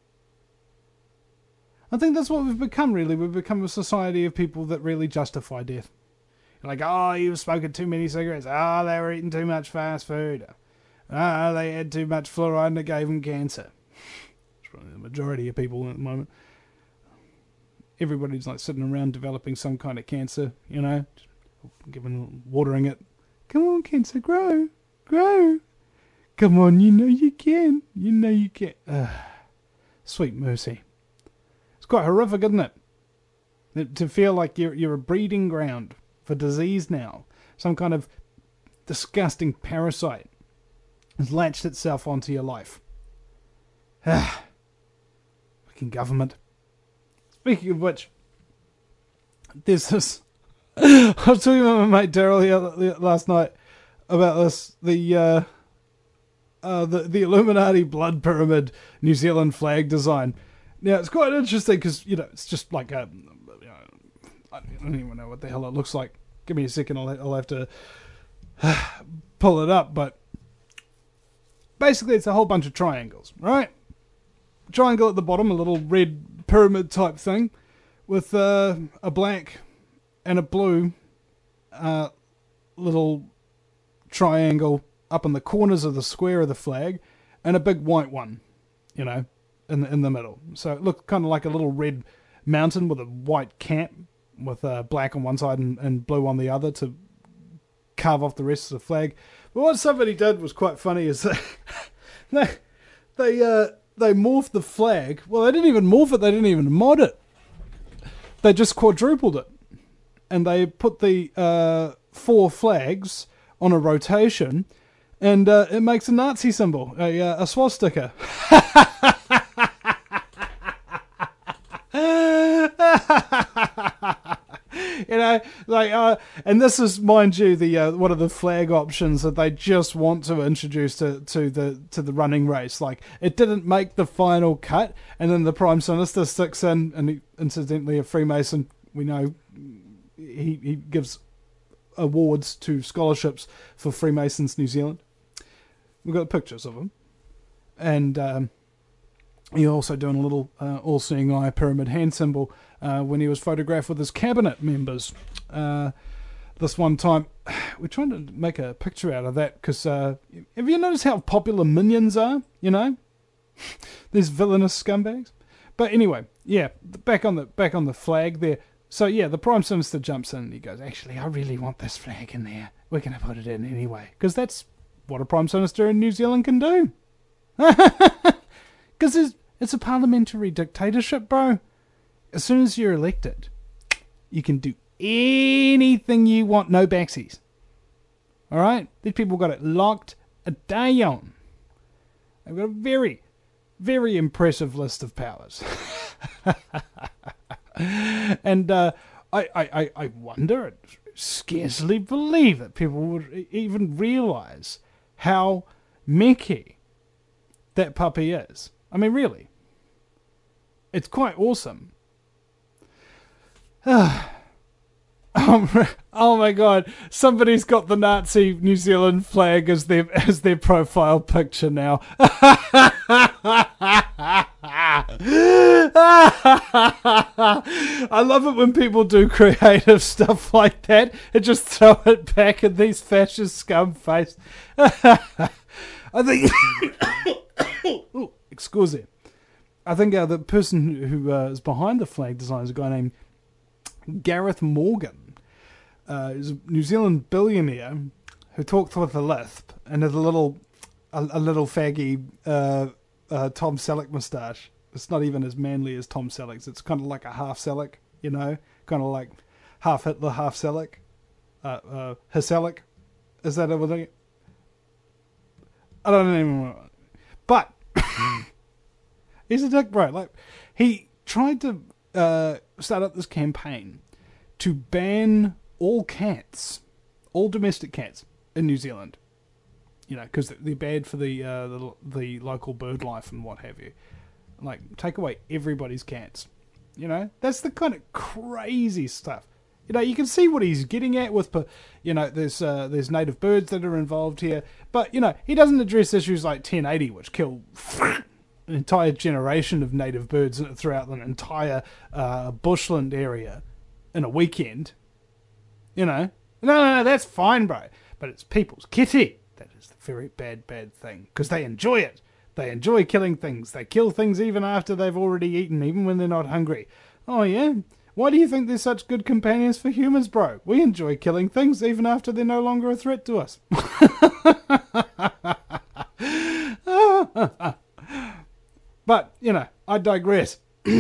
I think that's what we've become, really. We've become a society of people that really justify death. Like, oh, you've smoking too many cigarettes. Oh, they were eating too much fast food. Oh, they had too much fluoride and it gave them cancer. It's probably the majority of people at the moment. Everybody's like sitting around developing some kind of cancer, you know, giving, watering it. Come on, cancer, grow, grow. Come on, you know you can. You know you can. Ugh. Sweet mercy. It's quite horrific, isn't it? To feel like you're you're a breeding ground for disease now. Some kind of disgusting parasite has latched itself onto your life. Ah. Fucking government. Speaking of which, there's this... I was talking about my mate Daryl last night about this, the... Uh, Uh, the, the Illuminati blood pyramid New Zealand flag design. Now, it's quite interesting because, you know, it's just like a... You know, I don't even know what the hell it looks like. Give me a second, I'll, I'll have to uh, pull it up. But basically, it's a whole bunch of triangles, right? Triangle at the bottom, a little red pyramid type thing with uh, a black and a blue uh, little triangle up in the corners of the square of the flag, and a big white one, you know, in the, in the middle. So it looked kind of like a little red mountain with a white cap with uh, black on one side and, and blue on the other to carve off the rest of the flag. But what somebody did was quite funny is that they they, uh, they morphed the flag. Well, they didn't even morph it. They didn't even mod it. They just quadrupled it. And they put the uh, four flags on a rotation. And uh, it makes a Nazi symbol, a, uh, a swastika. You know, like, uh, and this is, mind you, the uh, one of the flag options that they just want to introduce to, to the to the running race. Like, it didn't make the final cut, and then the Prime Minister sticks in, and he, incidentally, a Freemason. We know he he gives awards to scholarships for Freemasons New Zealand. We've got pictures of him. And um, he also doing a little uh, all-seeing eye pyramid hand symbol uh, when he was photographed with his cabinet members. Uh, this one time, we're trying to make a picture out of that because uh, have you noticed how popular minions are? You know, these villainous scumbags. But anyway, yeah, back on the back on the flag there. So yeah, the Prime Minister jumps in and he goes, actually, I really want this flag in there. We're going to put it in anyway. Because that's what a Prime Minister in New Zealand can do. Because it's, it's a parliamentary dictatorship, bro. As soon as you're elected, you can do anything you want, no backsies. Alright? These people got it locked down. They've got a very, very impressive list of powers. And uh, I, I, I wonder, I scarcely believe that people would even realise how mekky that puppy is. I mean, really. It's quite awesome. Oh, oh my god, somebody's got the Nazi New Zealand flag as their as their profile picture now. I love it when people do creative stuff like that and just throw it back at these fascist scum face. I think Ooh, excuse me. I think uh, the person who uh, is behind the flag design is a guy named Gareth Morgan. Uh, he's a New Zealand billionaire who talked with a lisp and has a little, a, a little faggy uh, uh, Tom Selleck moustache. It's not even as manly as Tom Selleck's. It's kind of like a half Selleck, you know, kind of like half Hitler, half Selleck. Uh, uh, Hiselleck. Is that everything? I don't even know. But he's a dick, bro. Like, he tried to uh, start up this campaign to ban all cats, all domestic cats in New Zealand. You know, because they're bad for the, uh, the the local bird life and what have you. Like, take away everybody's cats. You know, that's the kind of crazy stuff. You know, you can see what he's getting at with, you know, there's uh, there's native birds that are involved here. But, you know, he doesn't address issues like ten eighty, which kill an entire generation of native birds throughout an entire uh, bushland area in a weekend. You know, no, no, no, that's fine, bro. But it's people's kitty. That is the very bad, bad thing. Because they enjoy it. They enjoy killing things. They kill things even after they've already eaten, even when they're not hungry. Oh, yeah? Why do you think they're such good companions for humans, bro? We enjoy killing things even after they're no longer a threat to us. But, you know, I digress.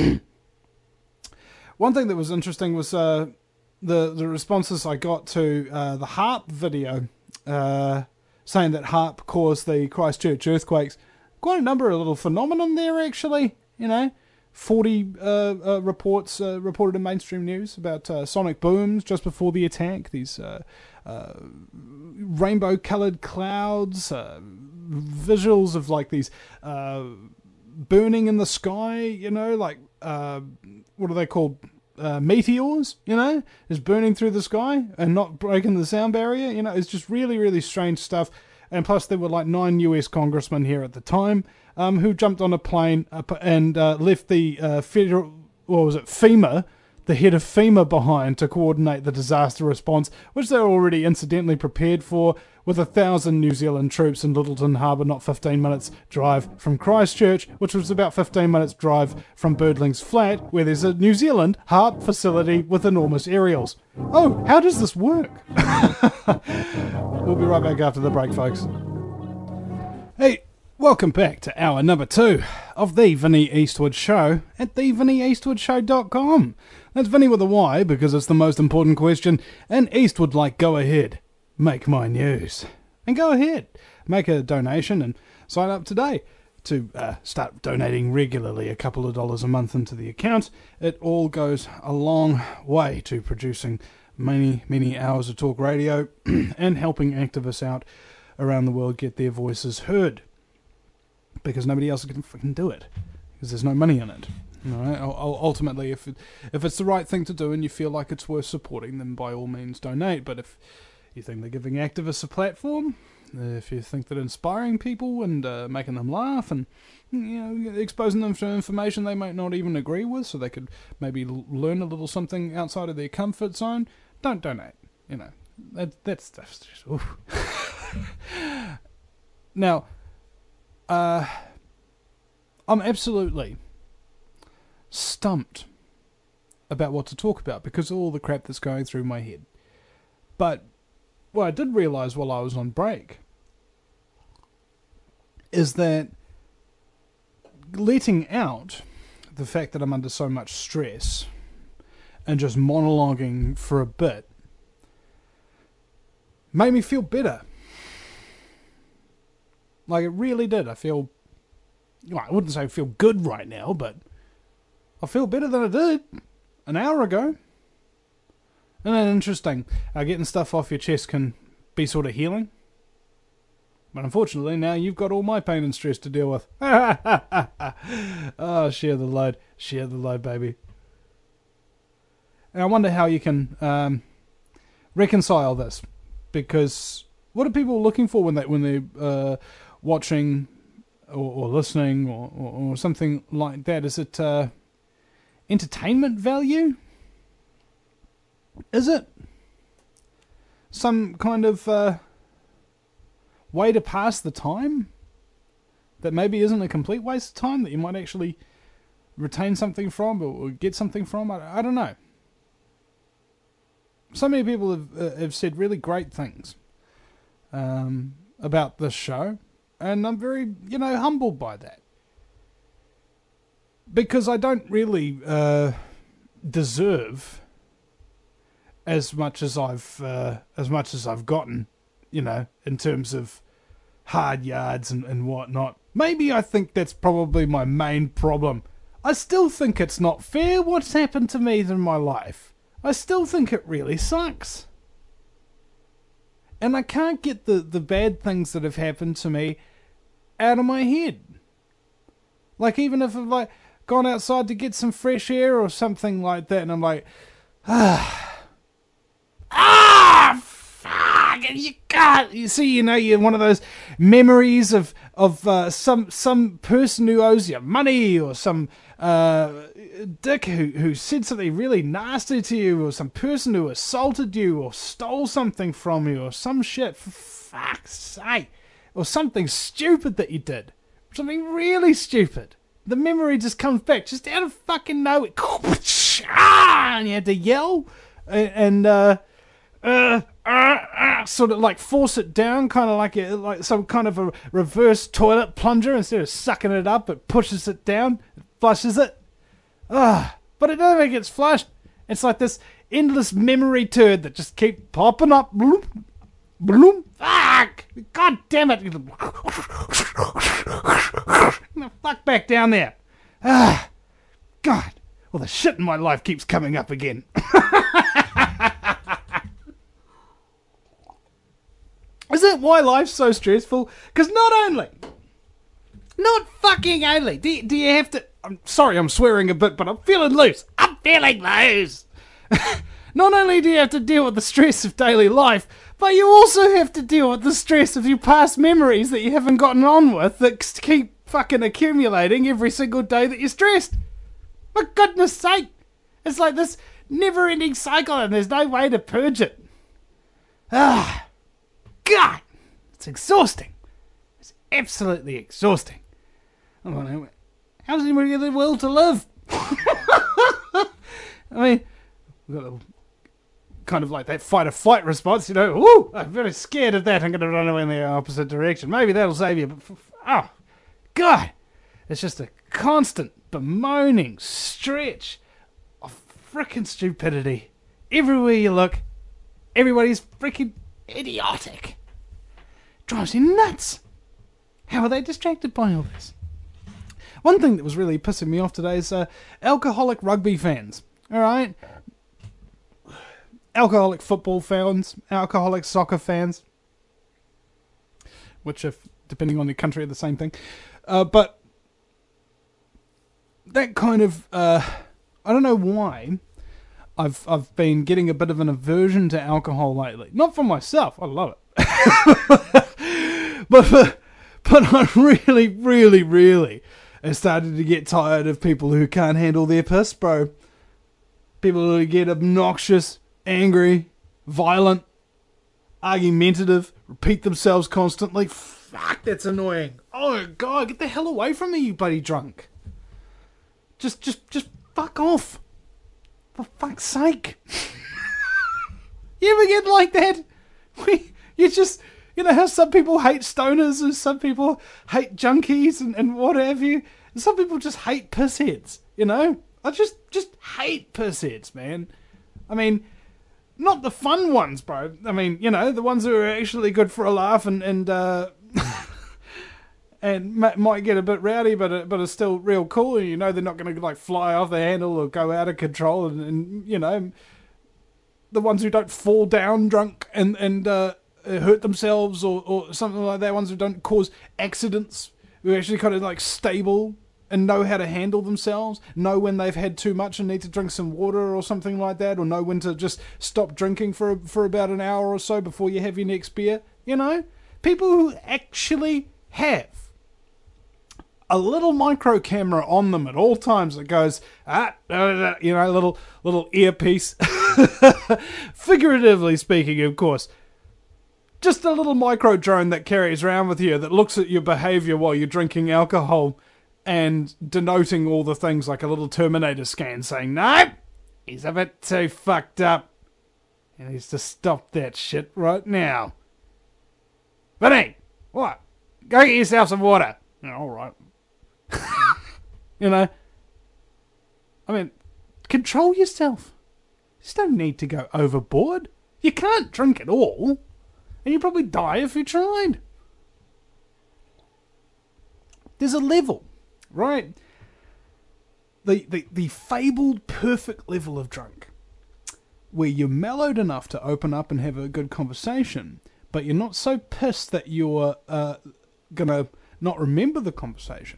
One thing that was interesting was uh, the, the responses I got to uh, the HAARP video uh, saying that HAARP caused the Christchurch earthquakes. Quite a number of little phenomenon there, actually, you know. forty uh, uh, reports uh, reported in mainstream news about uh, sonic booms just before the attack. These uh, uh, rainbow-coloured clouds, uh, visuals of like these uh, burning in the sky. You know, like uh, what are they called? Uh, meteors. You know, just burning through the sky and not breaking the sound barrier. You know, it's just really, really strange stuff. And plus, there were like nine U S congressmen here at the time. Um, who jumped on a plane up and uh, left the uh, federal, what was it, FEMA, the head of FEMA behind to coordinate the disaster response, which they were already incidentally prepared for, with a thousand New Zealand troops in Littleton Harbour, not fifteen minutes drive from Christchurch, which was about fifteen minutes drive from Birdling's Flat, where there's a New Zealand HAARP facility with enormous aerials. Oh, how does this work? We'll be right back after the break, folks. Hey, welcome back to hour number two of the Vinny Eastwood Show at the vinny eastwood show dot com. That's Vinny with a Y because it's the most important question, and Eastwood like go ahead, make my news. And go ahead, make a donation and sign up today to uh, start donating regularly a couple of dollars a month into the account. It all goes a long way to producing many, many hours of talk radio and helping activists out around the world get their voices heard. Because nobody else can fucking do it. Because there's no money in it. All right? Ultimately, if it, if it's the right thing to do and you feel like it's worth supporting, then by all means donate. But if you think they're giving activists a platform, if you think that inspiring people and uh, making them laugh and you know exposing them to information they might not even agree with, so they could maybe l- learn a little something outside of their comfort zone, don't donate. You know, that that stuff's just oof. Now. Uh, I'm absolutely stumped about what to talk about because of all the crap that's going through my head. But what I did realise while I was on break is that letting out the fact that I'm under so much stress and just monologuing for a bit made me feel better. Like, it really did. I feel, well, I wouldn't say I feel good right now, but I feel better than I did an hour ago. Isn't that interesting? Uh, getting stuff off your chest can be sort of healing. But unfortunately, now you've got all my pain and stress to deal with. Oh, share the load. Share the load, baby. And I wonder how you can um, reconcile this. Because what are people looking for when, they, when they're uh, watching or, or listening or, or, or something like that? Is it uh, entertainment value? Is it some kind of uh, way to pass the time that maybe isn't a complete waste of time, that you might actually retain something from or get something from? I, I don't know. So many people have, uh, have said really great things um, about this show, and I'm very, you know, humbled by that. Because I don't really uh, deserve as much as I've uh, as much as I've gotten, you know, in terms of hard yards and, and whatnot. Maybe I think that's probably my main problem. I still think it's not fair what's happened to me in my life. I still think it really sucks. And I can't get the, the bad things that have happened to me out of my head. Like, even if I've like gone outside to get some fresh air or something like that, and I'm like, ah, ah, fuck, and you can't. You see, you know, you're one of those memories of of uh, some some person who owes you money, or some uh, dick who who said something really nasty to you, or some person who assaulted you, or stole something from you, or some shit. For fuck's sake, or something stupid that you did, something really stupid. The memory just comes back, just out of fucking nowhere, and you had to yell and uh, uh, uh, uh, sort of like force it down, kind of like a, like some kind of a reverse toilet plunger. Instead of sucking it up, it pushes it down, it flushes it. Ah, but it never gets flushed. It's like this endless memory turd that just keeps popping up. Bloom, bloom, fuck! God damn it! The fuck back down there. Ah, God. Well, the shit in my life keeps coming up again. Is that why life's so stressful? Because not only, not fucking only, do, do you have to, I'm sorry I'm swearing a bit, but I'm feeling loose. I'm feeling loose. Not only do you have to deal with the stress of daily life, but you also have to deal with the stress of your past memories that you haven't gotten on with that keep fucking accumulating every single day that you're stressed. For goodness sake. It's like this never-ending cycle and there's no way to purge it. Ah, God. It's exhausting. It's absolutely exhausting. I don't know. How does anybody get the will to live? I mean, we've got a kind of like that fight or flight response, you know. Woo, I'm very scared of that. I'm going to run away in the opposite direction. Maybe that'll save you. But oh, God, it's just a constant bemoaning stretch of frickin' stupidity. Everywhere you look, everybody's freaking idiotic. Drives you nuts. How are they distracted by all this? One thing that was really pissing me off today is uh, alcoholic rugby fans. All right? Alcoholic football fans, alcoholic soccer fans, which, if depending on the country, are the same thing. Uh, but that kind of, uh, I don't know why, I've I've been getting a bit of an aversion to alcohol lately. Not for myself, I love it, but for, but I really, really, really have started to get tired of people who can't handle their piss, bro. People who get obnoxious, angry, violent, argumentative, repeat themselves constantly. Fuck, that's annoying. Oh my God, get the hell away from me, you bloody drunk. Just, just, just fuck off. For fuck's sake. You ever get like that? We, you just, you know how some people hate stoners and some people hate junkies and, and what have you. And some people just hate pissheads, you know? I just, just hate pissheads, man. I mean, not the fun ones, bro. I mean, you know, the ones who are actually good for a laugh and, and, uh, and might get a bit rowdy, but are, but are still real cool. And you know they're not going to like fly off the handle or go out of control. And, and you know, the ones who don't fall down drunk and and uh, hurt themselves or, or something like that. Ones who don't cause accidents. Who are actually kind of like stable and know how to handle themselves. Know when they've had too much and need to drink some water or something like that. Or know when to just stop drinking for for about an hour or so before you have your next beer. You know, people who actually have a little micro camera on them at all times that goes, ah, you know, a little, little earpiece. Figuratively speaking, of course. Just a little micro drone that carries around with you that looks at your behaviour while you're drinking alcohol and denoting all the things like a little Terminator scan saying, no, he's a bit too fucked up. He needs to stop that shit right now. Vinny, what? Go get yourself some water. Oh, all right. You know, I mean, control yourself. You just don't need to go overboard. You can't drink it all, and you'd probably die if you tried. There's a level, right? The, the, the fabled perfect level of drunk, where you're mellowed enough to open up and have a good conversation, but you're not so pissed that you're uh, going to not remember the conversation.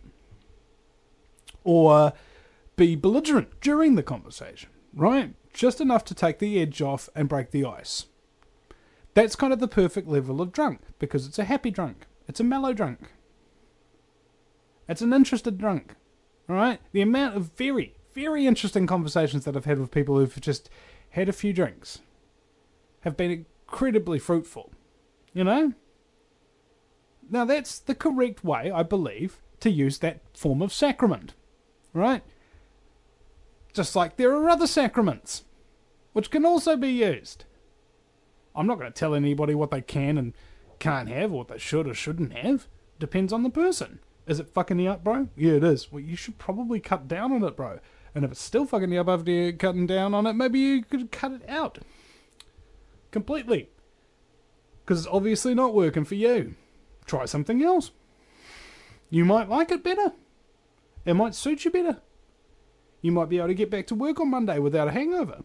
Or be belligerent during the conversation, right? Just enough to take the edge off and break the ice. That's kind of the perfect level of drunk, because it's a happy drunk. It's a mellow drunk. It's an interested drunk, right? The amount of very, very interesting conversations that I've had with people who've just had a few drinks have been incredibly fruitful, you know? Now that's the correct way, I believe, to use that form of sacrament. Right? Just like there are other sacraments, which can also be used. I'm not going to tell anybody what they can and can't have, or what they should or shouldn't have. Depends on the person. Is it fucking you up, bro? Yeah, it is. Well, you should probably cut down on it, bro. And if it's still fucking you up after you're cutting down on it, maybe you could cut it out. Completely. Because it's obviously not working for you. Try something else. You might like it better. It might suit you better. You might be able to get back to work on Monday without a hangover.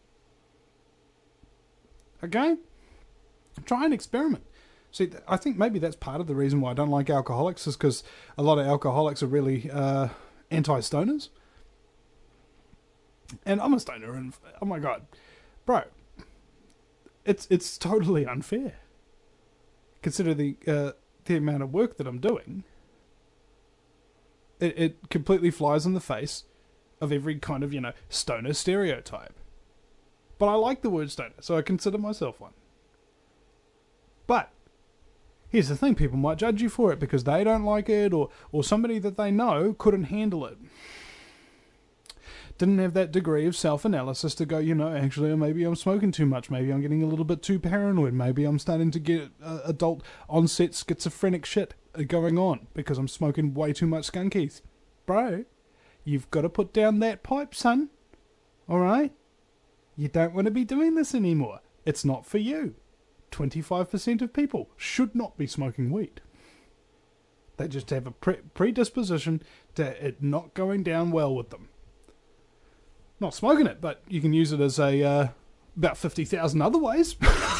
Okay? Try and experiment. See, I think maybe that's part of the reason why I don't like alcoholics, is because a lot of alcoholics are really uh, anti-stoners. And I'm a stoner, and oh my god, bro, it's it's totally unfair. Consider the uh, the amount of work that I'm doing. It, it completely flies in the face of every kind of, you know, stoner stereotype. But I like the word stoner, so I consider myself one. But here's the thing, people might judge you for it because they don't like it, or, or somebody that they know couldn't handle it. Didn't have that degree of self-analysis to go, you know, actually, maybe I'm smoking too much, maybe I'm getting a little bit too paranoid, maybe I'm starting to get uh, adult onset schizophrenic shit going on because I'm smoking way too much skunkies. Bro, you've got to put down that pipe, son. Alright? You don't want to be doing this anymore. It's not for you. twenty-five percent of people should not be smoking weed. They just have a pre- predisposition to it not going down well with them. Not smoking it, but you can use it as a uh, about fifty thousand other ways.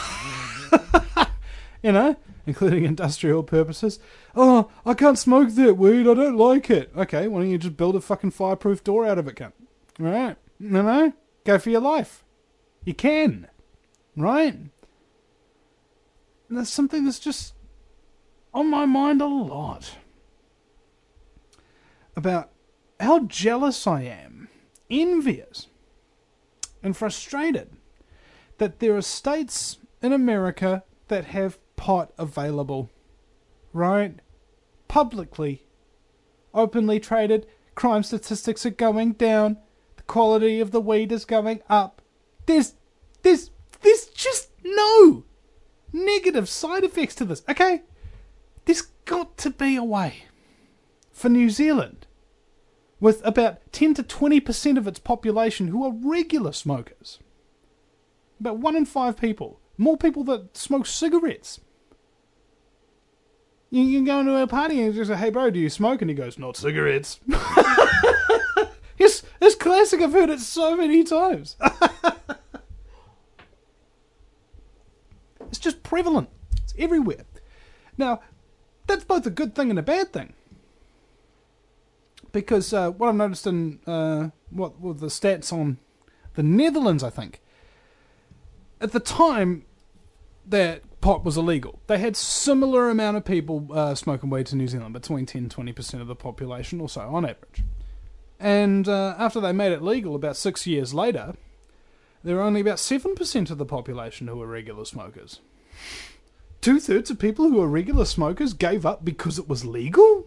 You know, including industrial purposes. Oh, I can't smoke that weed, I don't like it. Okay, why don't you just build a fucking fireproof door out of it, cunt? Right? You know? Go for your life. You can. Right? And that's something that's just on my mind a lot. About how jealous I am, envious, and frustrated that there are states in America that have pot available, right? Publicly, openly traded, crime statistics are going down, the The quality of the weed is going up. There's, there's, there's just no negative side effects to this. Okay, there's got to be a way for New Zealand, with about ten to twenty percent of its population who are regular smokers. About one in five people. More people that smoke cigarettes. You can go into a party and just say, hey bro, do you smoke? And he goes, not cigarettes. It's, it's classic, I've heard it so many times. It's just prevalent. It's everywhere. Now, that's both a good thing and a bad thing. Because uh, what I've noticed in uh, what were the stats on the Netherlands, I think, at the time that pot was illegal, they had similar amount of people uh, smoking weed to New Zealand, between ten to twenty percent of the population or so on average. And uh, after they made it legal about six years later, there were only about seven percent of the population who were regular smokers. Two-thirds of people who were regular smokers gave up because it was legal?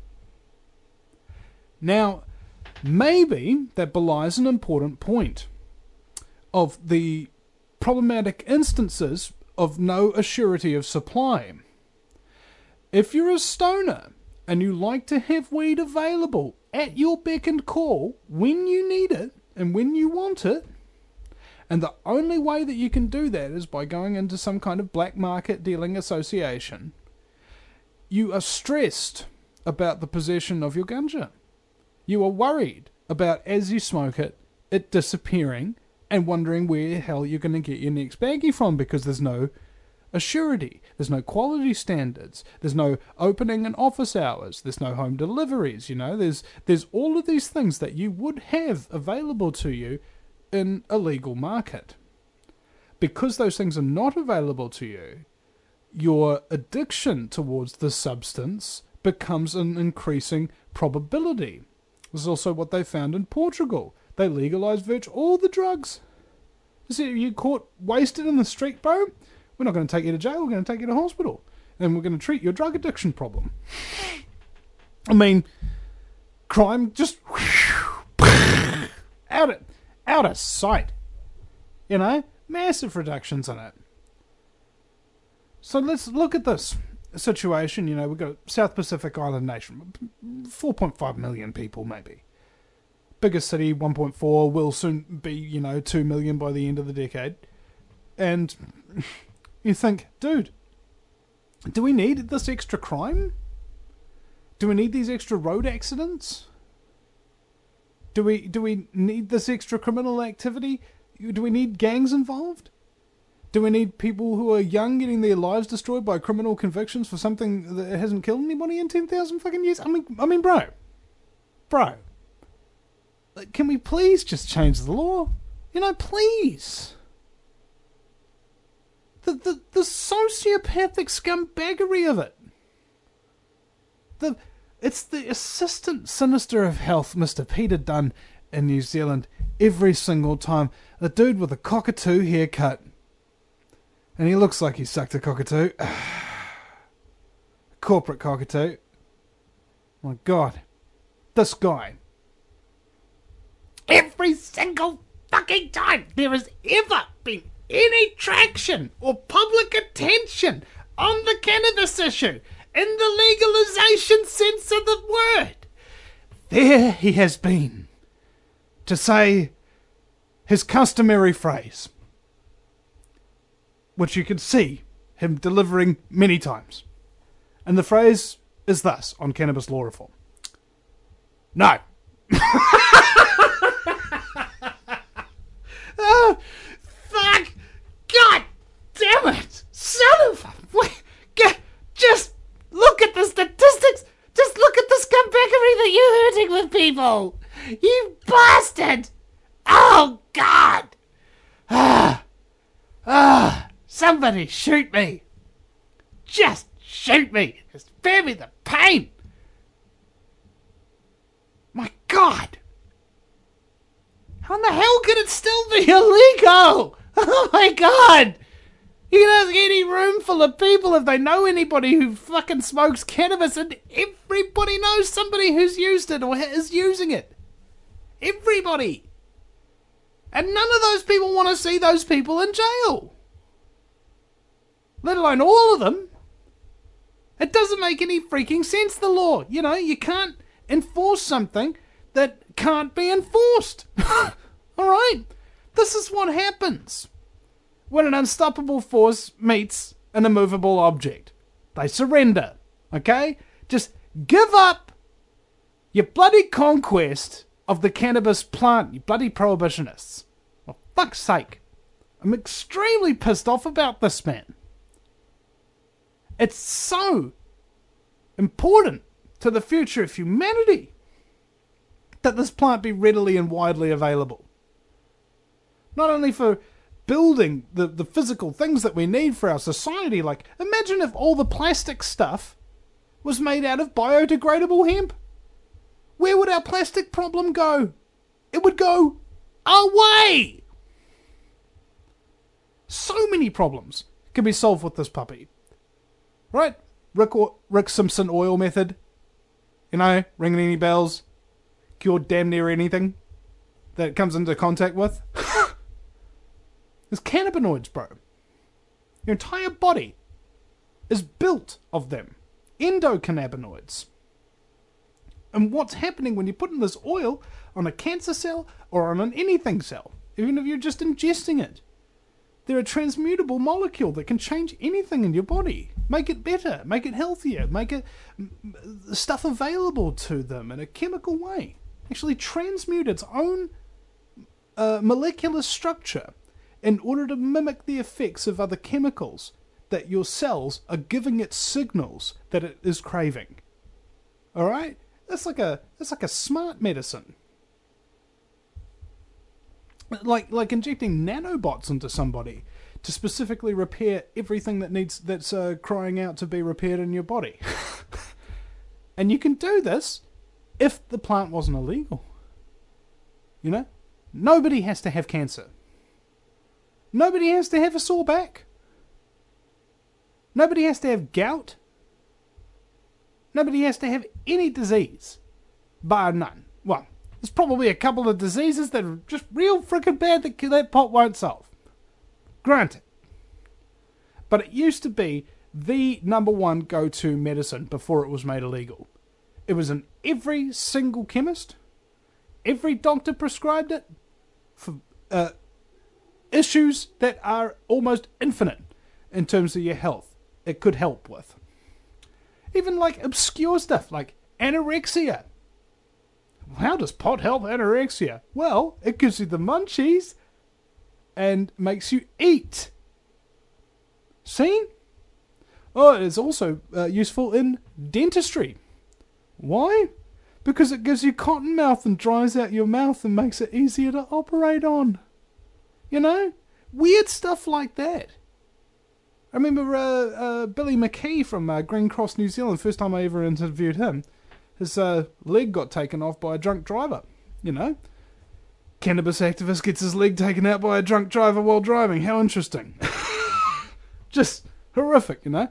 Now, maybe that belies an important point of the problematic instances of no assurity of supply. If you're a stoner and you like to have weed available at your beck and call when you need it and when you want it, and the only way that you can do that is by going into some kind of black market dealing association, you are stressed about the possession of your ganja. You are worried about, as you smoke it, it disappearing and wondering where the hell you're going to get your next baggie from, because there's no assurity, there's no quality standards, there's no opening and office hours, there's no home deliveries, you know, there's there's all of these things that you would have available to you in a legal market. Because those things are not available to you, your addiction towards the substance becomes an increasing probability. This is also what they found in Portugal. They legalised virtually all the drugs. You see, you caught wasted in the street, bro, we're not going to take you to jail, we're going to take you to hospital. And we're going to treat your drug addiction problem. I mean, crime just out of, out of sight. You know, massive reductions in it. So let's look at this situation. You know, we've got a South Pacific Island nation, four point five million people maybe. Biggest city, one point four, will soon be, you know, two million by the end of the decade. And you think, dude, do we need this extra crime? Do we need these extra road accidents? Do we do we need this extra criminal activity? Do we need gangs involved? Do we need people who are young getting their lives destroyed by criminal convictions for something that hasn't killed anybody in ten thousand fucking years? I mean, I mean, bro, bro, can we please just change the law? You know, please. The the the sociopathic scumbaggery of it. The it's the assistant sinister of health, Mister Peter Dunn, in New Zealand every single time. The dude with a cockatoo haircut. And he looks like he sucked a cockatoo. Corporate cockatoo. My God. This guy. Every single fucking time there has ever been any traction or public attention on the cannabis issue, in the legalization sense of the word, there he has been to say his customary phrase, which you can see him delivering many times. And the phrase is thus on cannabis law reform. No. Oh, fuck. God damn it. Son of a... Just look at the statistics. Just look at the scumbaggery that you're hurting with people. You bastard. Oh, God. Ah. Ah. Somebody shoot me. Just shoot me. Spare me the pain. My God. How in the hell could it still be illegal? Oh my God. You can ask any room full of people if they know anybody who fucking smokes cannabis, and everybody knows somebody who's used it or is using it. Everybody. And none of those people want to see those people in jail. Let alone all of them. It doesn't make any freaking sense, the law. You know, you can't enforce something that can't be enforced. Alright? This is what happens when an unstoppable force meets an immovable object. They surrender. Okay? Just give up your bloody conquest of the cannabis plant, you bloody prohibitionists. For fuck's sake. I'm extremely pissed off about this, man. It's so important to the future of humanity that this plant be readily and widely available. Not only for building the, the physical things that we need for our society, like imagine if all the plastic stuff was made out of biodegradable hemp. Where would our plastic problem go? It would go away! So many problems can be solved with this puppy. Right? Rick, or, Rick Simpson oil method. You know, ringing any bells. Cured damn near anything that it comes into contact with. There's cannabinoids, bro. Your entire body is built of them. Endocannabinoids. And what's happening when you're putting this oil on a cancer cell or on an anything cell, even if you're just ingesting it, they're a transmutable molecule that can change anything in your body. Make it better, make it healthier, make it stuff available to them in a chemical way. Actually transmute its own uh, molecular structure in order to mimic the effects of other chemicals that your cells are giving it signals that it is craving. Alright? That's like a that's like a smart medicine. Like like injecting nanobots into somebody to specifically repair everything that needs that's uh, crying out to be repaired in your body. And you can do this if the plant wasn't illegal. You know? Nobody has to have cancer. Nobody has to have a sore back. Nobody has to have gout. Nobody has to have any disease. Bar none. Well, there's probably a couple of diseases that are just real freaking bad that that pot won't solve. Granted. But it used to be the number one go-to medicine before it was made illegal. It was in every single chemist. Every doctor prescribed it for uh, issues that are almost infinite in terms of your health. It could help with. Even like obscure stuff like anorexia. How does pot help anorexia? Well, it gives you the munchies and makes you eat. See? Oh, it is also uh, useful in dentistry. Why? Because it gives you cotton mouth and dries out your mouth and makes it easier to operate on. You know? Weird stuff like that. I remember uh, uh, Billy McKee from uh, Green Cross, New Zealand, first time I ever interviewed him, his uh, leg got taken off by a drunk driver, you know. Cannabis activist gets his leg taken out by a drunk driver while driving. How interesting. Just horrific, you know.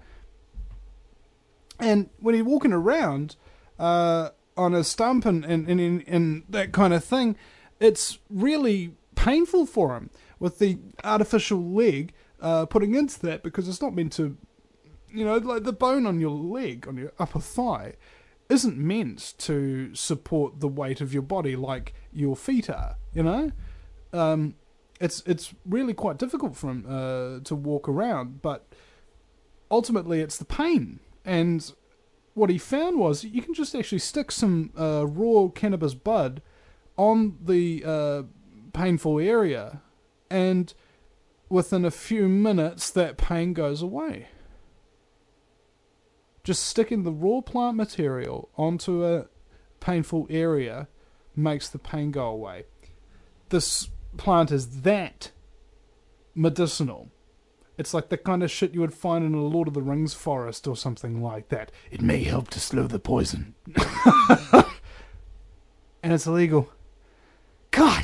And when he's walking around uh, on a stump and, and, and, and that kind of thing, it's really painful for him with the artificial leg Uh, putting into that, because it's not meant to, you know, like the bone on your leg, on your upper thigh, isn't meant to support the weight of your body like your feet are, you know? Um, it's it's really quite difficult for him uh, to walk around, but ultimately it's the pain. And what he found was you can just actually stick some uh, raw cannabis bud on the uh, painful area, and within a few minutes, that pain goes away. Just sticking the raw plant material onto a painful area makes the pain go away. This plant is that medicinal. It's like the kind of shit you would find in a Lord of the Rings forest or something like that. It may help to slow the poison. And it's illegal. God!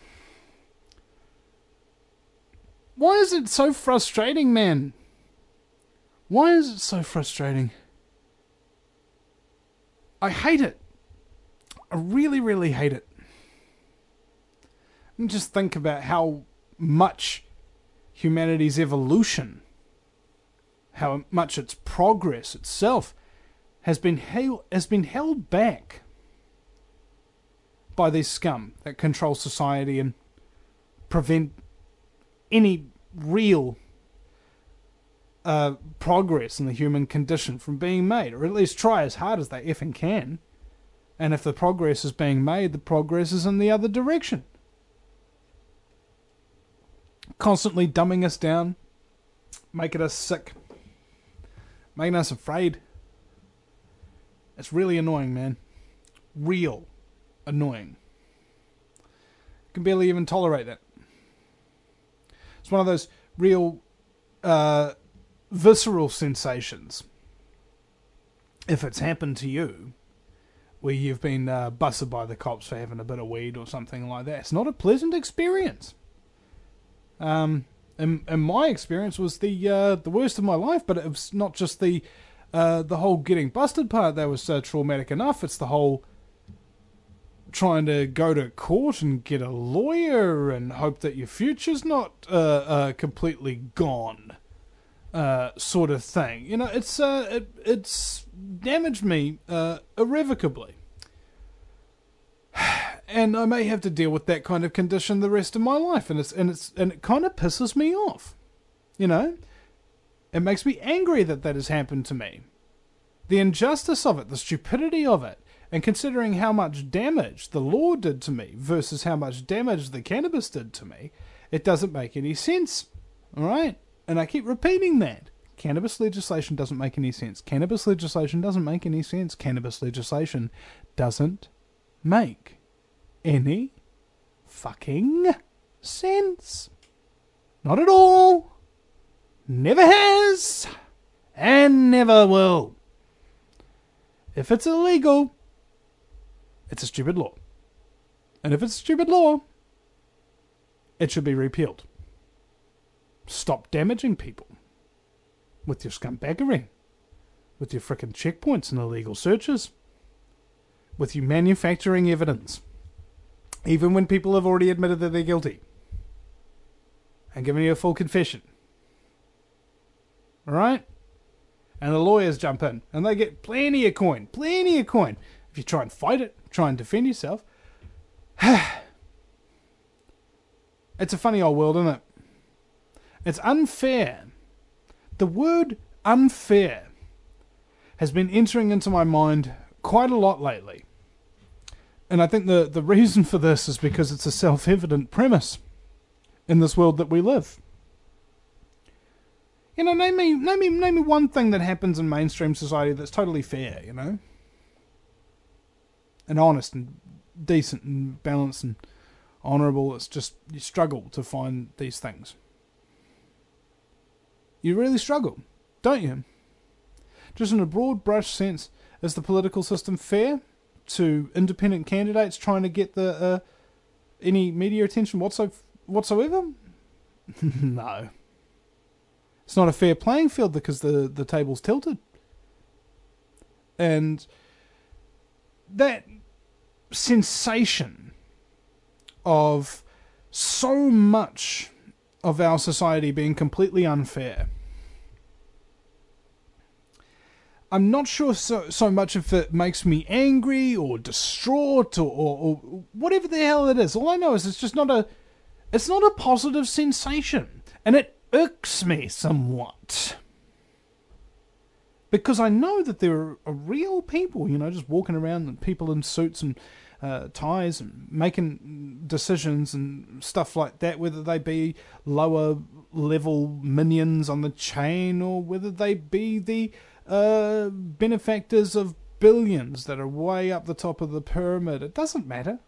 Why is it so frustrating, man? Why is it so frustrating? I hate it. I really, really hate it. And just think about how much humanity's evolution, how much its progress itself has been held, has been held back by these scum that control society and prevent any real uh, progress in the human condition from being made, or at least try as hard as they effing can. And if the progress is being made, the progress is in the other direction. Constantly dumbing us down, making us sick, making us afraid. It's really annoying, man. Real annoying. I can barely even tolerate that. It's one of those real uh, visceral sensations. If it's happened to you, where you've been uh, busted by the cops for having a bit of weed or something like that, it's not a pleasant experience. Um, and, and my experience was the uh, the worst of my life, but it was not just the uh, the whole getting busted part that was uh, traumatic enough. It's the whole trying to go to court and get a lawyer and hope that your future's not uh, uh, completely gone, uh, sort of thing. You know, it's uh, it, it's damaged me uh, irrevocably. And I may have to deal with that kind of condition the rest of my life, and it's and it's and it kind of pisses me off, you know. It makes me angry that that has happened to me, the injustice of it, the stupidity of it, and considering how much damage the law did to me versus how much damage the cannabis did to me, it doesn't make any sense. All right, and I keep repeating that. Cannabis legislation doesn't make any sense. Cannabis legislation doesn't make any sense. Cannabis legislation doesn't make any fucking sense. Not at all. Never has. And never will. If it's illegal, it's a stupid law. And if it's a stupid law, it should be repealed. Stop damaging people with your scumbaggery, with your frickin' checkpoints and illegal searches, with you manufacturing evidence, even when people have already admitted that they're guilty, and giving you a full confession. Alright? And the lawyers jump in, and they get plenty of coin, plenty of coin. If you try and fight it, try and defend yourself. It's a funny old world, isn't it? It's unfair. The word unfair has been entering into my mind quite a lot lately. And I think the, the reason for this is because it's a self-evident premise in this world that we live. You know, name me, name me, name me one thing that happens in mainstream society that's totally fair, you know? And honest and decent and balanced and honourable. It's just, you struggle to find these things. You really struggle, don't you? Just in a broad brush sense, is the political system fair to independent candidates trying to get the uh, any media attention whatso- whatsoever? No. It's not a fair playing field because the, the table's tilted. And that sensation of so much of our society being completely unfair, I'm not sure so, so much if it makes me angry or distraught or, or, or whatever the hell it is. All I know is it's just not a, it's not a positive sensation. And it irks me somewhat. Because I know that there are real people, you know, just walking around, and people in suits and uh, ties and making decisions and stuff like that, whether they be lower level minions on the chain or whether they be the uh, benefactors of billions that are way up the top of the pyramid. It doesn't matter.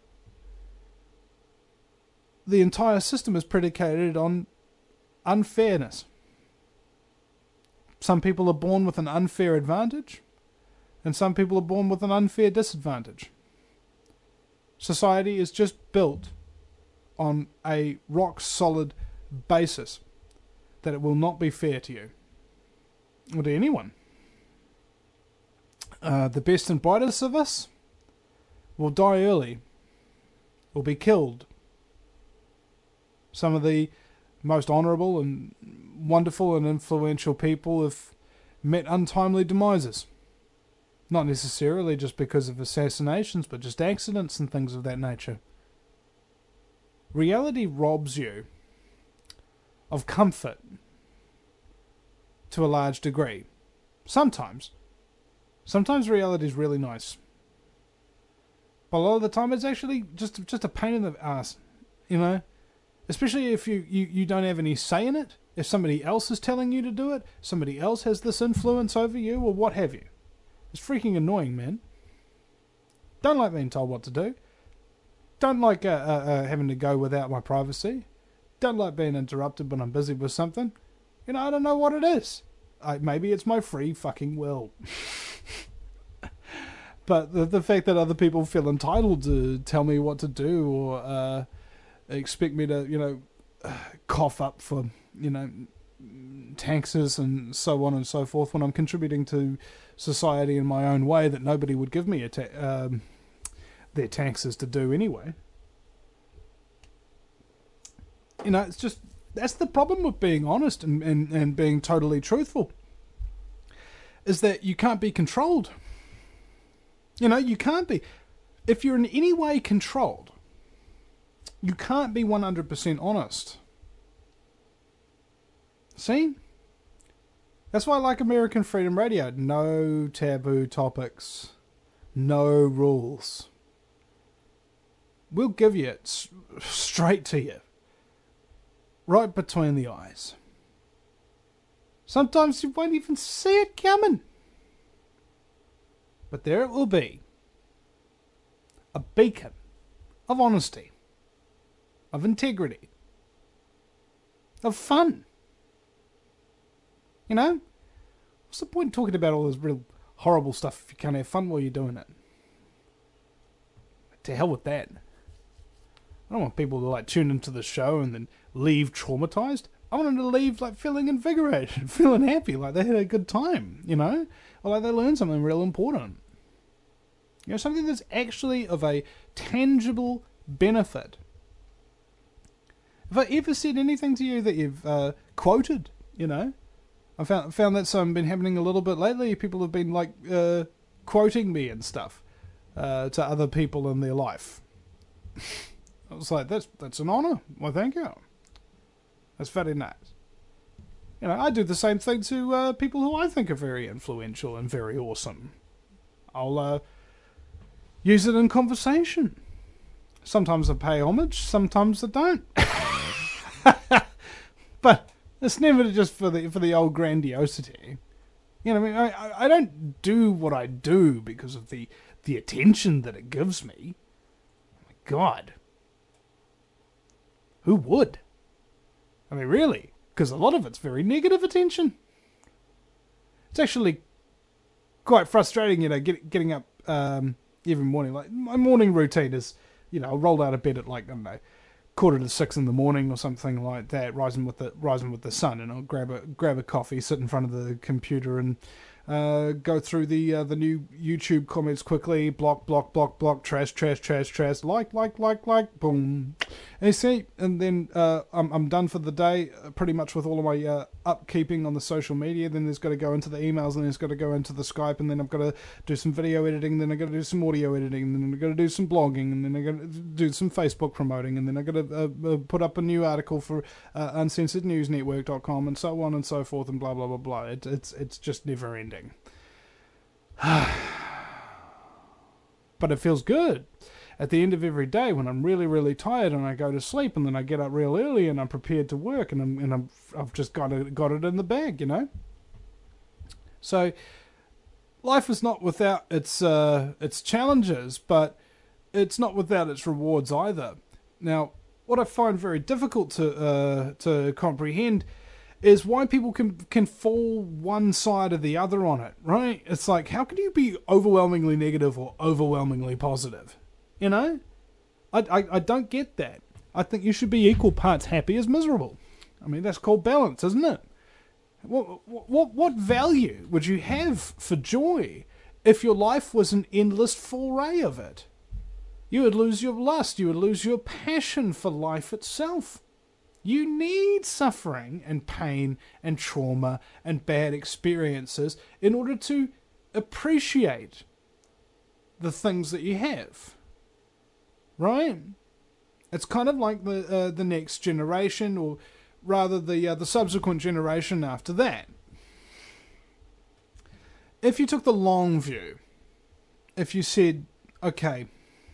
The entire system is predicated on unfairness. Some people are born with an unfair advantage, and some people are born with an unfair disadvantage. Society is just built on a rock-solid basis that it will not be fair to you, or to anyone. Uh, the best and brightest of us will die early, or be killed Some of the most honourable and wonderful and influential people have met untimely demises. Not necessarily just because of assassinations, but just accidents and things of that nature. Reality robs you of comfort to a large degree. Sometimes. Sometimes reality is really nice. But a lot of the time it's actually just just a pain in the ass, you know? Especially if you, you, you don't have any say in it. If somebody else is telling you to do it, somebody else has this influence over you, or what have you. It's freaking annoying, man. Don't like being told what to do. Don't like uh, uh, uh, having to go without my privacy. Don't like being interrupted when I'm busy with something. You know, I don't know what it is. I, maybe it's my free fucking will. But the, the fact that other people feel entitled to tell me what to do, or uh, expect me to, you know, uh, cough up for, you know, taxes and so on and so forth when I'm contributing to society in my own way that nobody would give me a ta- um, their taxes to do anyway. You know, it's just, that's the problem with being honest and, and, and being totally truthful, is that you can't be controlled. You know, you can't be. If you're in any way controlled, you can't be one hundred percent honest. See? That's why I like American Freedom Radio. No taboo topics. No rules. We'll give you it straight to you. Right between the eyes. Sometimes you won't even see it coming. But there it will be. A beacon of honesty. Of integrity. Of fun. You know? What's the point in talking about all this real horrible stuff if you can't have fun while you're doing it? To hell with that. I don't want people to like tune into the show and then leave traumatized. I want them to leave like feeling invigorated, feeling happy, like they had a good time, you know? Or like they learned something real important. You know, something that's actually of a tangible benefit. Have I ever said anything to you that you've uh, quoted, you know? I found found that's um, been happening a little bit lately. People have been like uh, quoting me and stuff uh, to other people in their life. I was like, that's that's an honour. Well, thank you. That's very nice. You know, I do the same thing to uh, people who I think are very influential and very awesome. I'll uh, use it in conversation. Sometimes I pay homage, sometimes I don't. But it's never just for the for the old grandiosity. You know what I mean? I, I don't do what I do because of the, the attention that it gives me. Oh my God. Who would? I mean, really? Because a lot of it's very negative attention. It's actually quite frustrating, you know, get, getting up um, every morning. Like, my morning routine is, you know, I'll roll out of bed at like, I don't know, quarter to six in the morning or something like that, rising with the rising with the sun, and I'll grab a grab a coffee, sit in front of the computer, and uh, go through the uh, the new YouTube comments quickly. Block, block, block, block. Trash, trash, trash, trash. Like, like, like, like. Boom. And you see, and then uh, I'm I'm done for the day, uh, pretty much with all of my uh, upkeeping on the social media. Then there's got to go into the emails, and there's got to go into the Skype, and then I've got to do some video editing. Then I've got to do some audio editing, and then I've got to do some blogging, and then I've got to do some Facebook promoting, and then I've got to uh, uh, put up a new article for uh, uncensored news network dot com, and so on and so forth, and blah blah blah blah. It, it's it's just never ending. But it feels good at the end of every day when I'm really, really tired and I go to sleep, and then I get up real early and I'm prepared to work, and I'm and I'm I've just got it got it in the bag, you know. So life is not without its uh, its challenges, but it's not without its rewards either. Now, what I find very difficult to uh, to comprehend is why people can can fall one side or the other on it, right? It's like, how can you be overwhelmingly negative or overwhelmingly positive? You know? I, I, I don't get that. I think you should be equal parts happy as miserable. I mean, that's called balance, isn't it? What, what, what value would you have for joy if your life was an endless foray of it? You would lose your lust. You would lose your passion for life itself. You need suffering and pain and trauma and bad experiences in order to appreciate the things that you have. Right? It's kind of like the uh, the next generation, or rather the uh, the subsequent generation after that. If you took the long view, if you said, okay,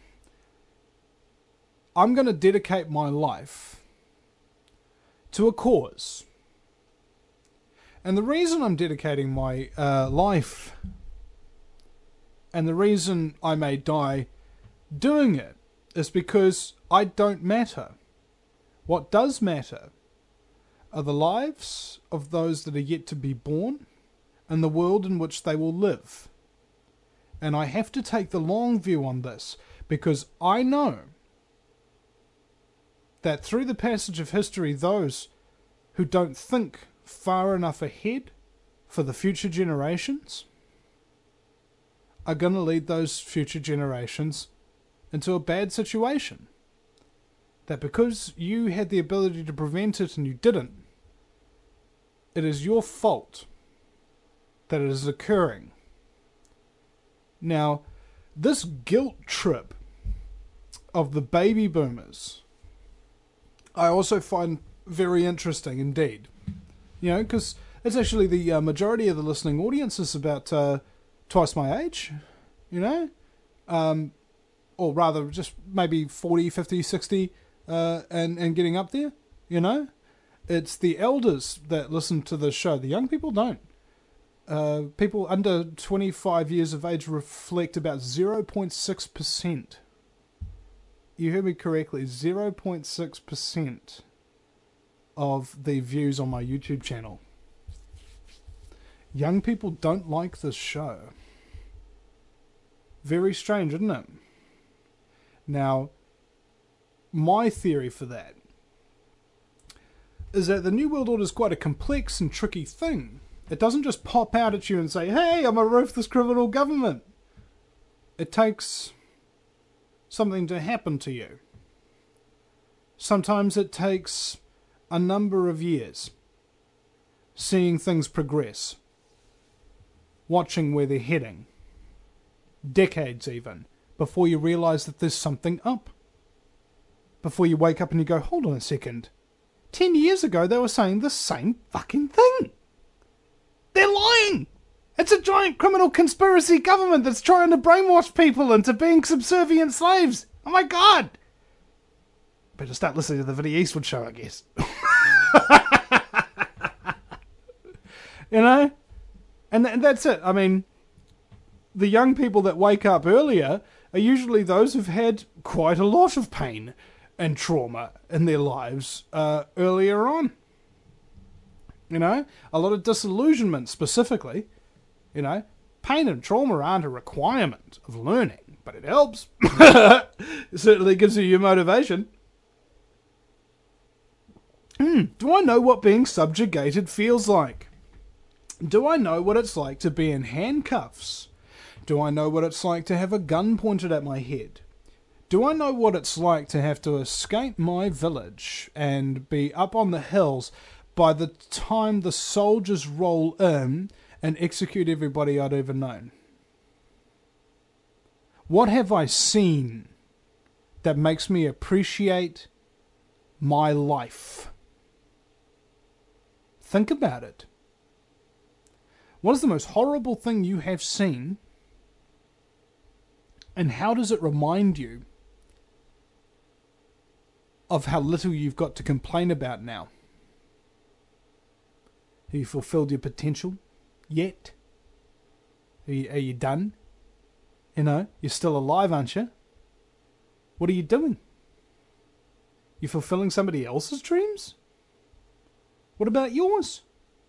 I'm going to dedicate my life to a cause. And the reason I'm dedicating my uh, life, and the reason I may die doing it, is because I don't matter. What does matter are the lives of those that are yet to be born and the world in which they will live. And I have to take the long view on this, because I know that through the passage of history, those who don't think far enough ahead for the future generations are going to lead those future generations into a bad situation. That because you had the ability to prevent it and you didn't, it is your fault that it is occurring. Now, this guilt trip of the baby boomers, I also find very interesting indeed. You know, because it's actually the uh, majority of the listening audience is about uh, twice my age, you know? Um, or rather, just maybe forty, fifty, sixty, uh, and, and getting up there, you know? It's the elders that listen to the show. The young people don't. Uh, people under twenty-five years of age reflect about zero point six percent. You heard me correctly, zero point six percent of the views on my YouTube channel. Young people don't like this show. Very strange, isn't it? Now, my theory for that is that the New World Order is quite a complex and tricky thing. It doesn't just pop out at you and say, hey, I'm a ruthless criminal government. It takes something to happen to you. Sometimes it takes a number of years seeing things progress, watching where they're heading, decades even, before you realise that there's something up. Before you wake up and you go, hold on a second. Ten years ago they were saying the same fucking thing. They're lying. It's a giant criminal conspiracy government that's trying to brainwash people into being subservient slaves. Oh my god. Better start listening to the Vinnie Eastwood show, I guess. You know? And, th- and that's it. I mean, the young people that wake up earlier are usually those who've had quite a lot of pain and trauma in their lives uh, earlier on. You know? A lot of disillusionment specifically. You know? Pain and trauma aren't a requirement of learning, but it helps. It certainly gives you your motivation. Hmm, do I know what being subjugated feels like? Do I know what it's like to be in handcuffs? Do I know what it's like to have a gun pointed at my head? Do I know what it's like to have to escape my village and be up on the hills by the time the soldiers roll in and execute everybody I'd ever known? What have I seen that makes me appreciate my life? Think about it. What is the most horrible thing you have seen? And how does it remind you of how little you've got to complain about now? Have you fulfilled your potential yet? Are you, are you done? You know, you're still alive, aren't you? What are you doing? You fulfilling somebody else's dreams? What about yours?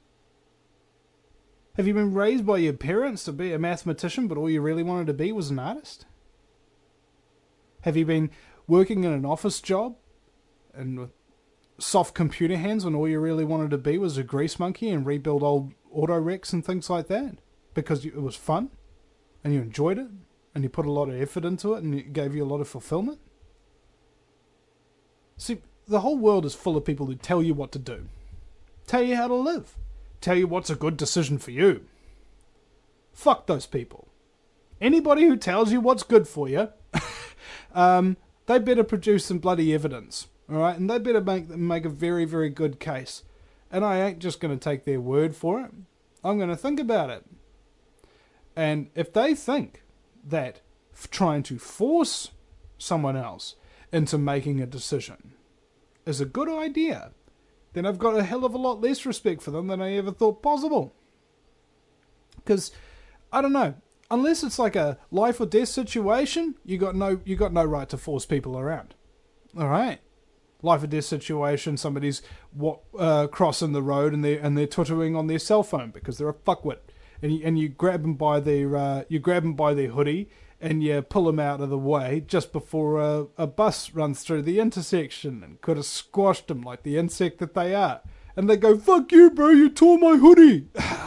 Have you been raised by your parents to be a mathematician, but all you really wanted to be was an artist? Have you been working in an office job and with soft computer hands when all you really wanted to be was a grease monkey and rebuild old auto wrecks and things like that? Because it was fun and you enjoyed it and you put a lot of effort into it and it gave you a lot of fulfillment? See, the whole world is full of people who tell you what to do, tell you how to live, tell you what's a good decision for you. Fuck those people. Anybody who tells you what's good for you, um, they better produce some bloody evidence, all right? And they better make make a very, very good case. And I ain't just going to take their word for it. I'm going to think about it. And if they think that f- trying to force someone else into making a decision is a good idea, then I've got a hell of a lot less respect for them than I ever thought possible. Because, I don't know, unless it's like a life or death situation, you got no you got no right to force people around. All right? Life or death situation, somebody's what, uh, crossing the road and they're, and they're twittering on their cell phone because they're a fuckwit. And you, and you grab them by their uh, you grab them by their hoodie and you pull them out of the way just before a, a bus runs through the intersection and could have squashed them like the insect that they are. And they go, "Fuck you, bro! You tore my hoodie."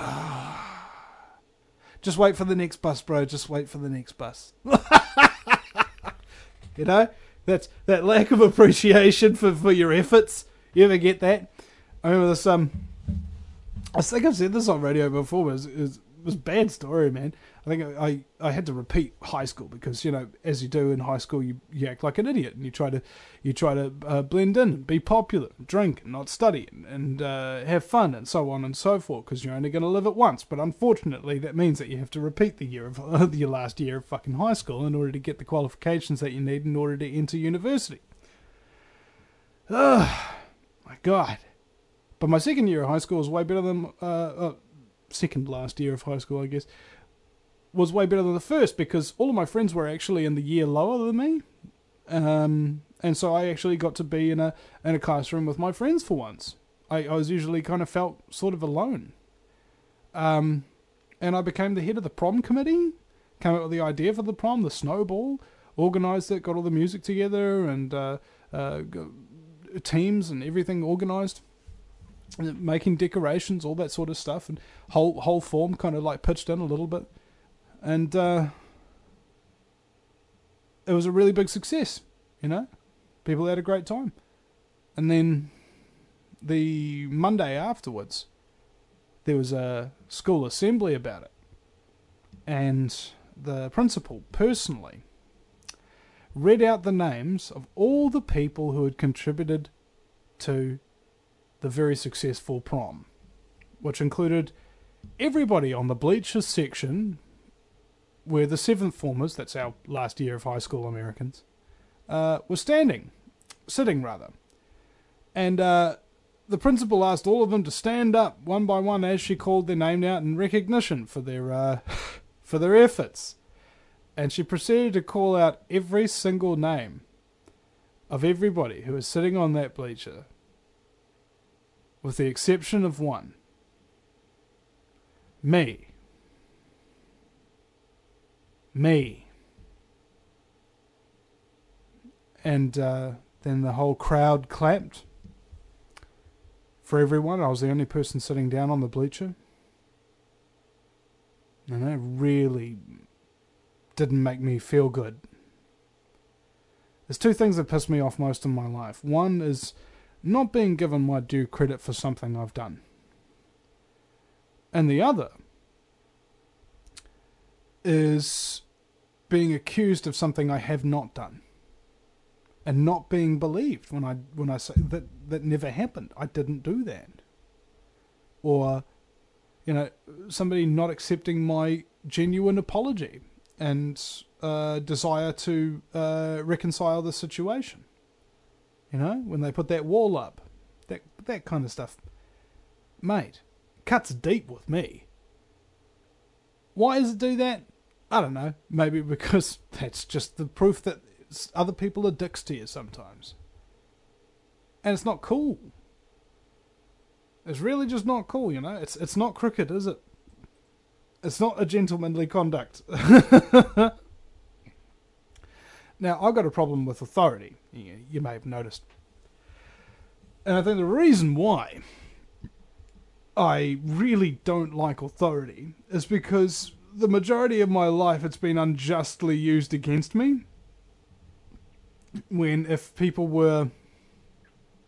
Just wait for the next bus, bro. Just wait for the next bus. You know, that's that lack of appreciation for, for your efforts. You ever get that? I remember this. Um, I think I've said this on radio before. But it was, it was, it was a bad story, man. I think I, I, I had to repeat high school because, you know, as you do in high school, you, you act like an idiot and you try to you try to uh, blend in and be popular, and drink and not study and, and uh, have fun and so on and so forth because you're only going to live it once. But unfortunately, that means that you have to repeat the year of uh, your last year of fucking high school in order to get the qualifications that you need in order to enter university. Oh, my God. But my second year of high school was way better than uh, uh, second last year of high school, I guess. Was way better than the first because all of my friends were actually in the year lower than me, um, and so I actually got to be in a in a classroom with my friends for once. I, I was usually kind of felt sort of alone, um, and I became the head of the prom committee. Came up with the idea for the prom, the snowball, organised it, got all the music together, and uh, uh, teams and everything organised, making decorations, all that sort of stuff, and whole whole form kind of like pitched in a little bit. And uh, it was a really big success, you know. People had a great time. And then the Monday afterwards, there was a school assembly about it. And the principal personally read out the names of all the people who had contributed to the very successful prom, which included everybody on the bleachers section where the seventh formers, that's our last year of high school Americans, uh, were standing, sitting rather. And uh, the principal asked all of them to stand up one by one as she called their name out in recognition for their uh, for their efforts. And she proceeded to call out every single name of everybody who was sitting on that bleacher, with the exception of one. Me. Me. And uh, then the whole crowd clapped for everyone. I was the only person sitting down on the bleacher. And that really didn't make me feel good. There's two things that piss me off most in my life. One is not being given my due credit for something I've done. And the other is being accused of something I have not done, and not being believed when I when I say that that never happened. I didn't do that, or you know, somebody not accepting my genuine apology and uh, desire to uh, reconcile the situation. You know, when they put that wall up, that that kind of stuff, mate, cuts deep with me. Why does it do that? I don't know. Maybe because that's just the proof that other people are dicks to you sometimes. And it's not cool. It's really just not cool, you know. It's it's not cricket, is it? It's not a gentlemanly conduct. Now, I've got a problem with authority. You, you may have noticed. And I think the reason why I really don't like authority is because the majority of my life it's been unjustly used against me. When if people were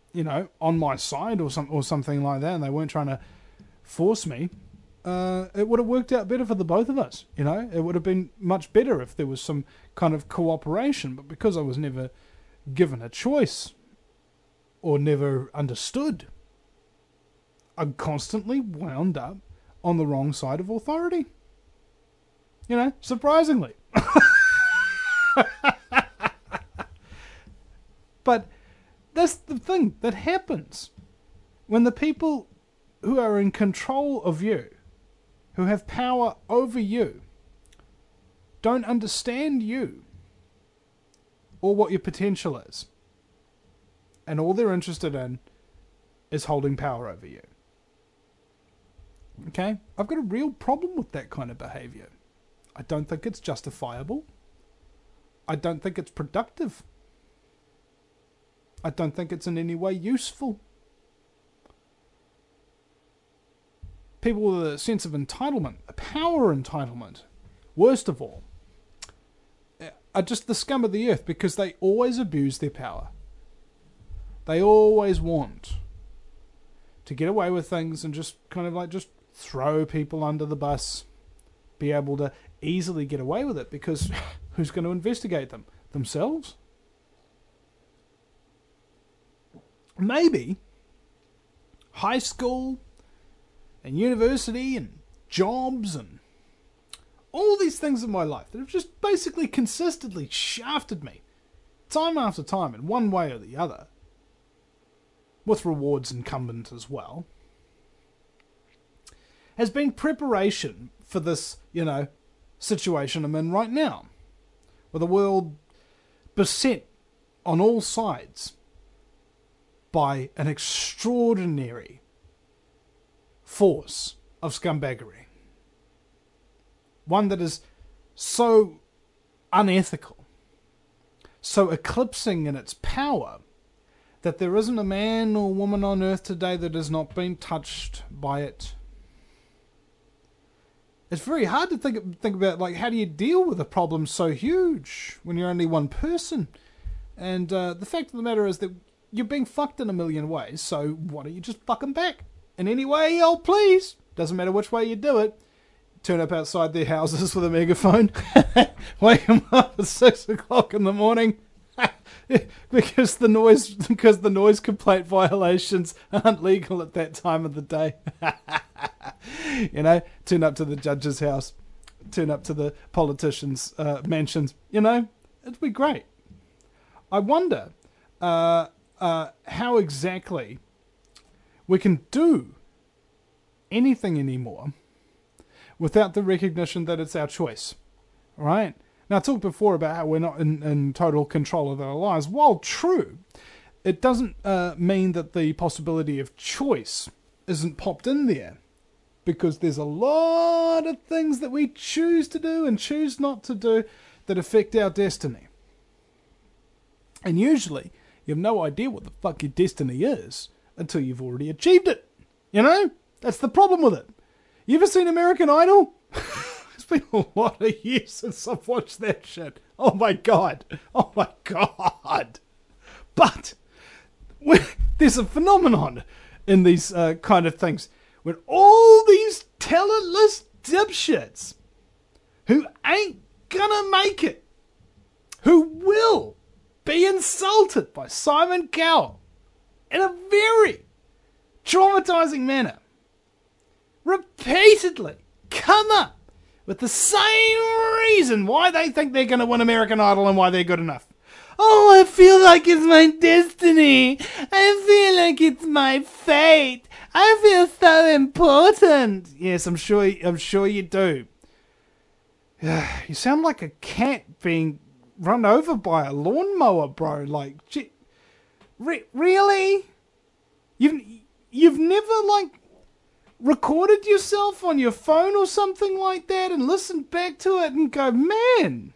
you know, on my side or some or something like that, and they weren't trying to force me, uh, it would have worked out better for the both of us. You know, it would have been much better if there was some kind of cooperation. But because I was never given a choice or never understood, I constantly wound up on the wrong side of authority. You know, surprisingly. But that's the thing that happens when the people who are in control of you, who have power over you, don't understand you or what your potential is. And all they're interested in is holding power over you. Okay? I've got a real problem with that kind of behavior. I don't think it's justifiable. I don't think it's productive. I don't think it's in any way useful. People with a sense of entitlement, a power entitlement, worst of all, are just the scum of the earth because they always abuse their power. They always want to get away with things and just kind of like just throw people under the bus, be able to easily get away with it because who's going to investigate them? Themselves? Maybe high school and university and jobs and all these things in my life that have just basically consistently shafted me time after time in one way or the other, with rewards incumbent as well, has been preparation for this, you know, situation I'm in right now, with a world beset on all sides by an extraordinary force of scumbaggery. One that is so unethical, so eclipsing in its power, that there isn't a man or woman on earth today that has not been touched by it. It's very hard to think think about, like, how do you deal with a problem so huge when you're only one person? And uh, the fact of the matter is that you're being fucked in a million ways, so why don't you just fuck them back? In any way, oh please. Doesn't matter which way you do it. Turn up outside their houses with a megaphone. Wake them up at six o'clock in the morning. because the noise because the noise complaint violations aren't legal at that time of the day. You know, turn up to the judge's house. Turn up to the politicians' uh, mansions. You know, it'd be great. I wonder... Uh, Uh, how exactly we can do anything anymore without the recognition that it's our choice, right? Now, I talked before about how we're not in, in total control of our lives. While true, it doesn't uh, mean that the possibility of choice isn't popped in there, because there's a lot of things that we choose to do and choose not to do that affect our destiny. And usually, you have no idea what the fuck your destiny is until you've already achieved it. You know? That's the problem with it. You ever seen American Idol? It's been a lot of years since I've watched that shit. Oh my god. Oh my god. But there's a phenomenon in these uh, kind of things when all these talentless dipshits who ain't gonna make it, who will be insulted by Simon Cowell in a very traumatizing manner, repeatedly come up with the same reason why they think they're going to win American Idol and why they're good enough. Oh, I feel like it's my destiny. I feel like it's my fate. I feel so important. Yes, I'm sure. I'm sure you do. You sound like a cat being run over by a lawnmower, bro. Like, gee, re- really? You've you've never like recorded yourself on your phone or something like that and listened back to it and go, man,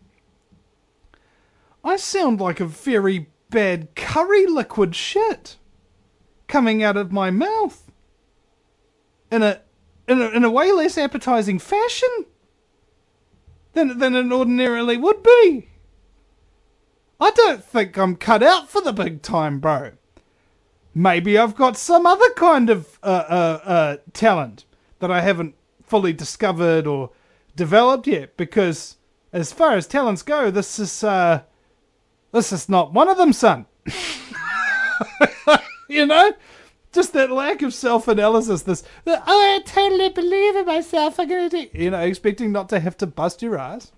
I sound like a very bad curry liquid shit coming out of my mouth in a in a, in a way less appetizing fashion than than it ordinarily would be. I don't think I'm cut out for the big time, bro. Maybe I've got some other kind of uh, uh, uh, talent that I haven't fully discovered or developed yet. Because as far as talents go, this is uh, this is not one of them, son. You know, just that lack of self-analysis. This, the, oh, I totally believe in myself. I'm gonna do, you know, expecting not to have to bust your ass.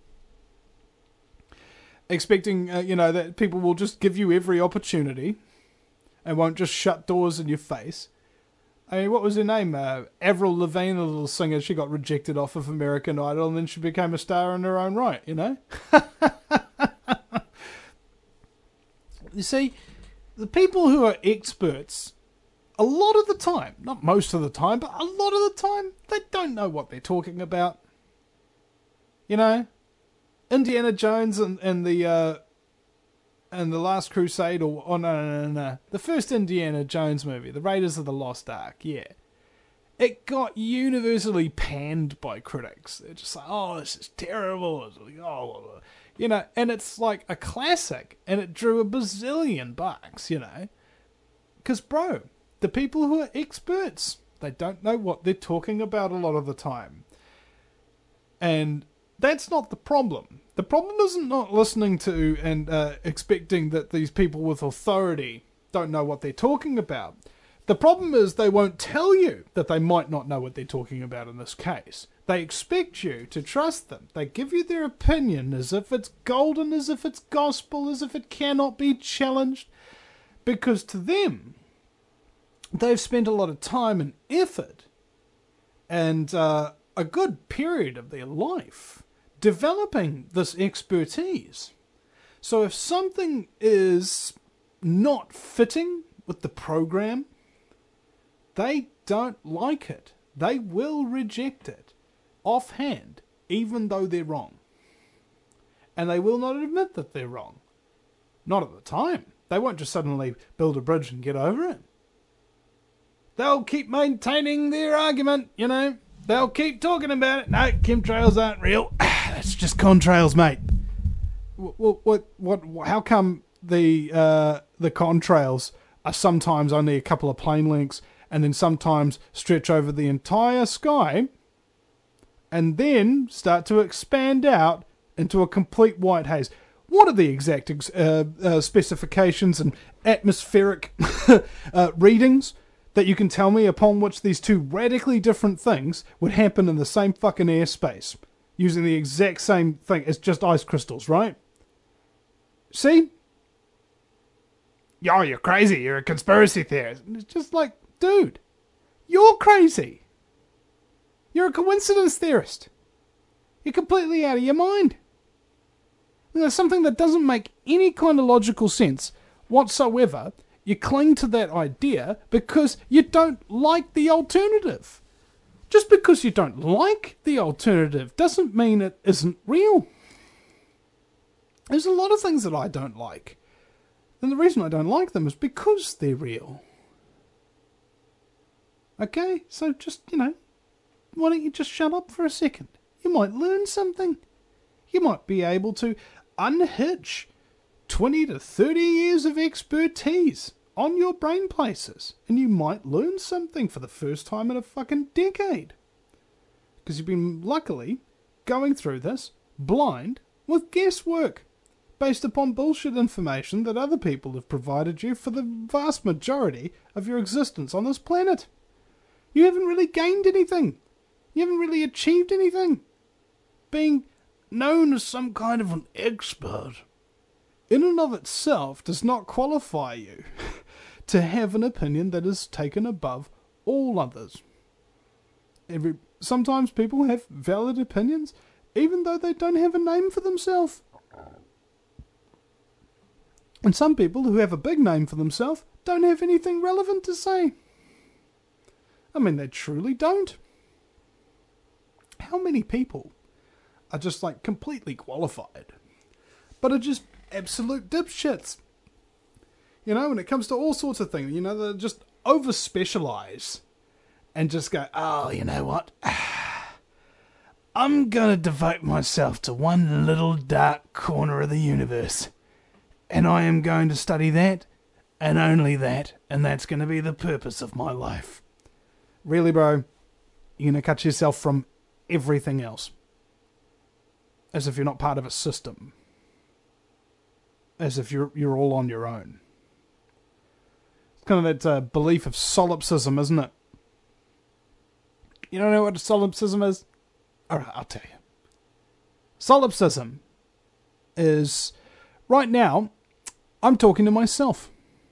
Expecting, uh, you know, that people will just give you every opportunity and won't just shut doors in your face. I mean, what was her name? Uh, Avril Lavigne, the little singer, she got rejected off of American Idol and then she became a star in her own right, you know? You see, the people who are experts, a lot of the time, not most of the time, but a lot of the time, they don't know what they're talking about. You know? Indiana Jones and, and the uh, and the Last Crusade, or oh no, no, no, no, the first Indiana Jones movie, The Raiders of the Lost Ark, yeah, it got universally panned by critics. They're just like, oh, this is terrible. It's like, oh, you know, and it's like a classic, and it drew a bazillion bucks, you know, because bro, the people who are experts, they don't know what they're talking about a lot of the time, and that's not the problem. The problem isn't not listening to and uh, expecting that these people with authority don't know what they're talking about. The problem is they won't tell you that they might not know what they're talking about in this case. They expect you to trust them. They give you their opinion as if it's golden, as if it's gospel, as if it cannot be challenged. Because to them, they've spent a lot of time and effort and uh, a good period of their life developing this expertise. So if something is not fitting with the program, they don't like it. They will reject it offhand, even though they're wrong. And they will not admit that they're wrong. Not at the time. They won't just suddenly build a bridge and get over it. They'll keep maintaining their argument, you know. They'll keep talking about it. No, chemtrails aren't real. It's just contrails, mate. What, what, what, how come the uh, the contrails are sometimes only a couple of plane lengths and then sometimes stretch over the entire sky and then start to expand out into a complete white haze? What are the exact uh, uh, specifications and atmospheric uh, readings that you can tell me upon which these two radically different things would happen in the same fucking airspace, using the exact same thing? It's just ice crystals, right? See? Yo, you're crazy. You're a conspiracy theorist. It's just like, dude, you're crazy. You're a coincidence theorist. You're completely out of your mind. There's something that doesn't make any kind of logical sense whatsoever. You cling to that idea because you don't like the alternative. Just because you don't like the alternative doesn't mean it isn't real. There's a lot of things that I don't like. And the reason I don't like them is because they're real. Okay? So just, you know, why don't you just shut up for a second? You might learn something. You might be able to unhitch twenty to thirty years of expertise on your brain places, and you might learn something for the first time in a fucking decade. Because you've been, luckily, going through this blind with guesswork, based upon bullshit information that other people have provided you for the vast majority of your existence on this planet. You haven't really gained anything. You haven't really achieved anything. Being known as some kind of an expert in and of itself does not qualify you to have an opinion that is taken above all others. Every, sometimes people have valid opinions even though they don't have a name for themselves. And some people who have a big name for themselves don't have anything relevant to say. I mean, they truly don't. How many people are just like completely qualified, but are just absolute dipshits? You know, when it comes to all sorts of things, you know, they just over-specialise and just go, oh, you know what? I'm going to devote myself to one little dark corner of the universe, and I am going to study that and only that, and that's going to be the purpose of my life. Really, bro? You're going to cut yourself from everything else. As if you're not part of a system. As if you're you're all on your own. It's kind of that uh, belief of solipsism, isn't it? You don't know what solipsism is? Alright, I'll tell you. Solipsism is, right now, I'm talking to myself.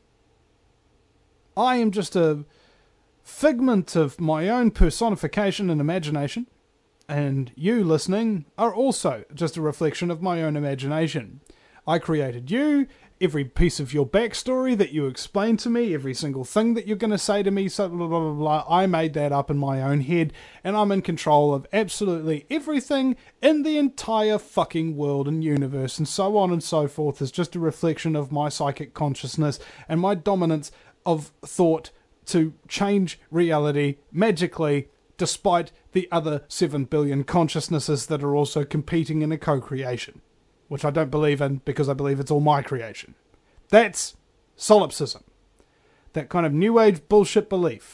I am just a figment of my own personification and imagination, and you listening are also just a reflection of my own imagination. I created you, every piece of your backstory that you explained to me, every single thing that you're going to say to me, so blah, blah, blah, blah. I made that up in my own head, and I'm in control of absolutely everything in the entire fucking world and universe, and so on and so forth, is just a reflection of my psychic consciousness and my dominance of thought to change reality magically, despite the other seven billion consciousnesses that are also competing in a co-creation. Which I don't believe in, because I believe it's all my creation. That's solipsism. That kind of new age bullshit belief.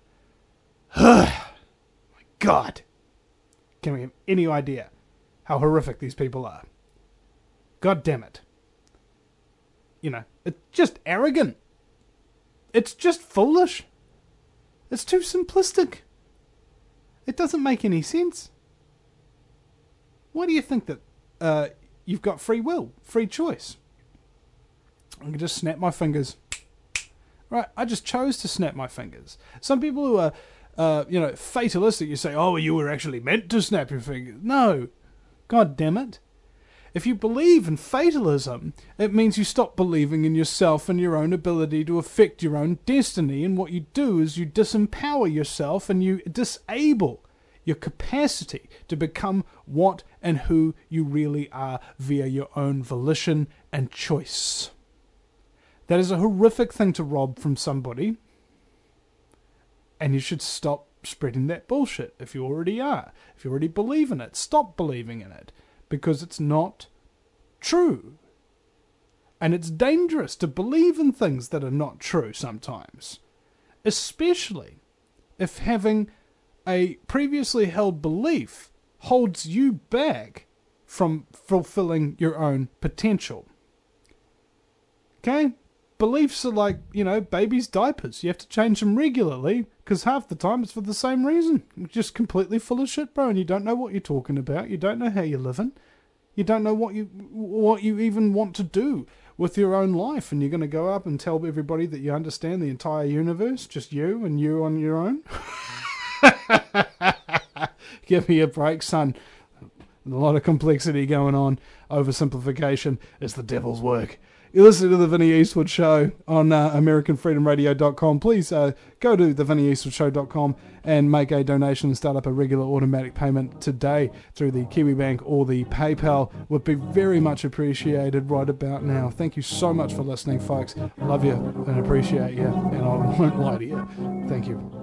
My God. Can we have any idea how horrific these people are? God damn it. You know, it's just arrogant. It's just foolish. It's too simplistic. It doesn't make any sense. Why do you think that uh, you've got free will, free choice? I can just snap my fingers. Right, I just chose to snap my fingers. Some people who are, uh, you know, fatalistic, you say, oh, you were actually meant to snap your fingers. No. God damn it. If you believe in fatalism, it means you stop believing in yourself and your own ability to affect your own destiny. And what you do is you disempower yourself and you disable your capacity to become what and who you really are via your own volition and choice. That is a horrific thing to rob from somebody. And you should stop spreading that bullshit if you already are. If you already believe in it, stop believing in it. Because it's not true. And it's dangerous to believe in things that are not true sometimes. Especially if having a previously held belief holds you back from fulfilling your own potential. Okay? Beliefs are like, you know, babies' diapers. You have to change them regularly because half the time it's for the same reason. You're just completely full of shit, bro, and you don't know what you're talking about. You don't know how you're living. You don't know what you what you even want to do with your own life, and you're going to go up and tell everybody that you understand the entire universe, just you and you on your own? Give me a break, son. A lot of complexity going on. Oversimplification is the devil's work. You're listening to The Vinny Eastwood Show on uh, American Freedom Radio dot com. Please uh, go to The Vinny Eastwood Show dot com and make a donation and start up a regular automatic payment today through the KiwiBank or the PayPal. Would be very much appreciated right about now. Thank you so much for listening, folks. Love you and appreciate you, and I won't lie to you. Thank you.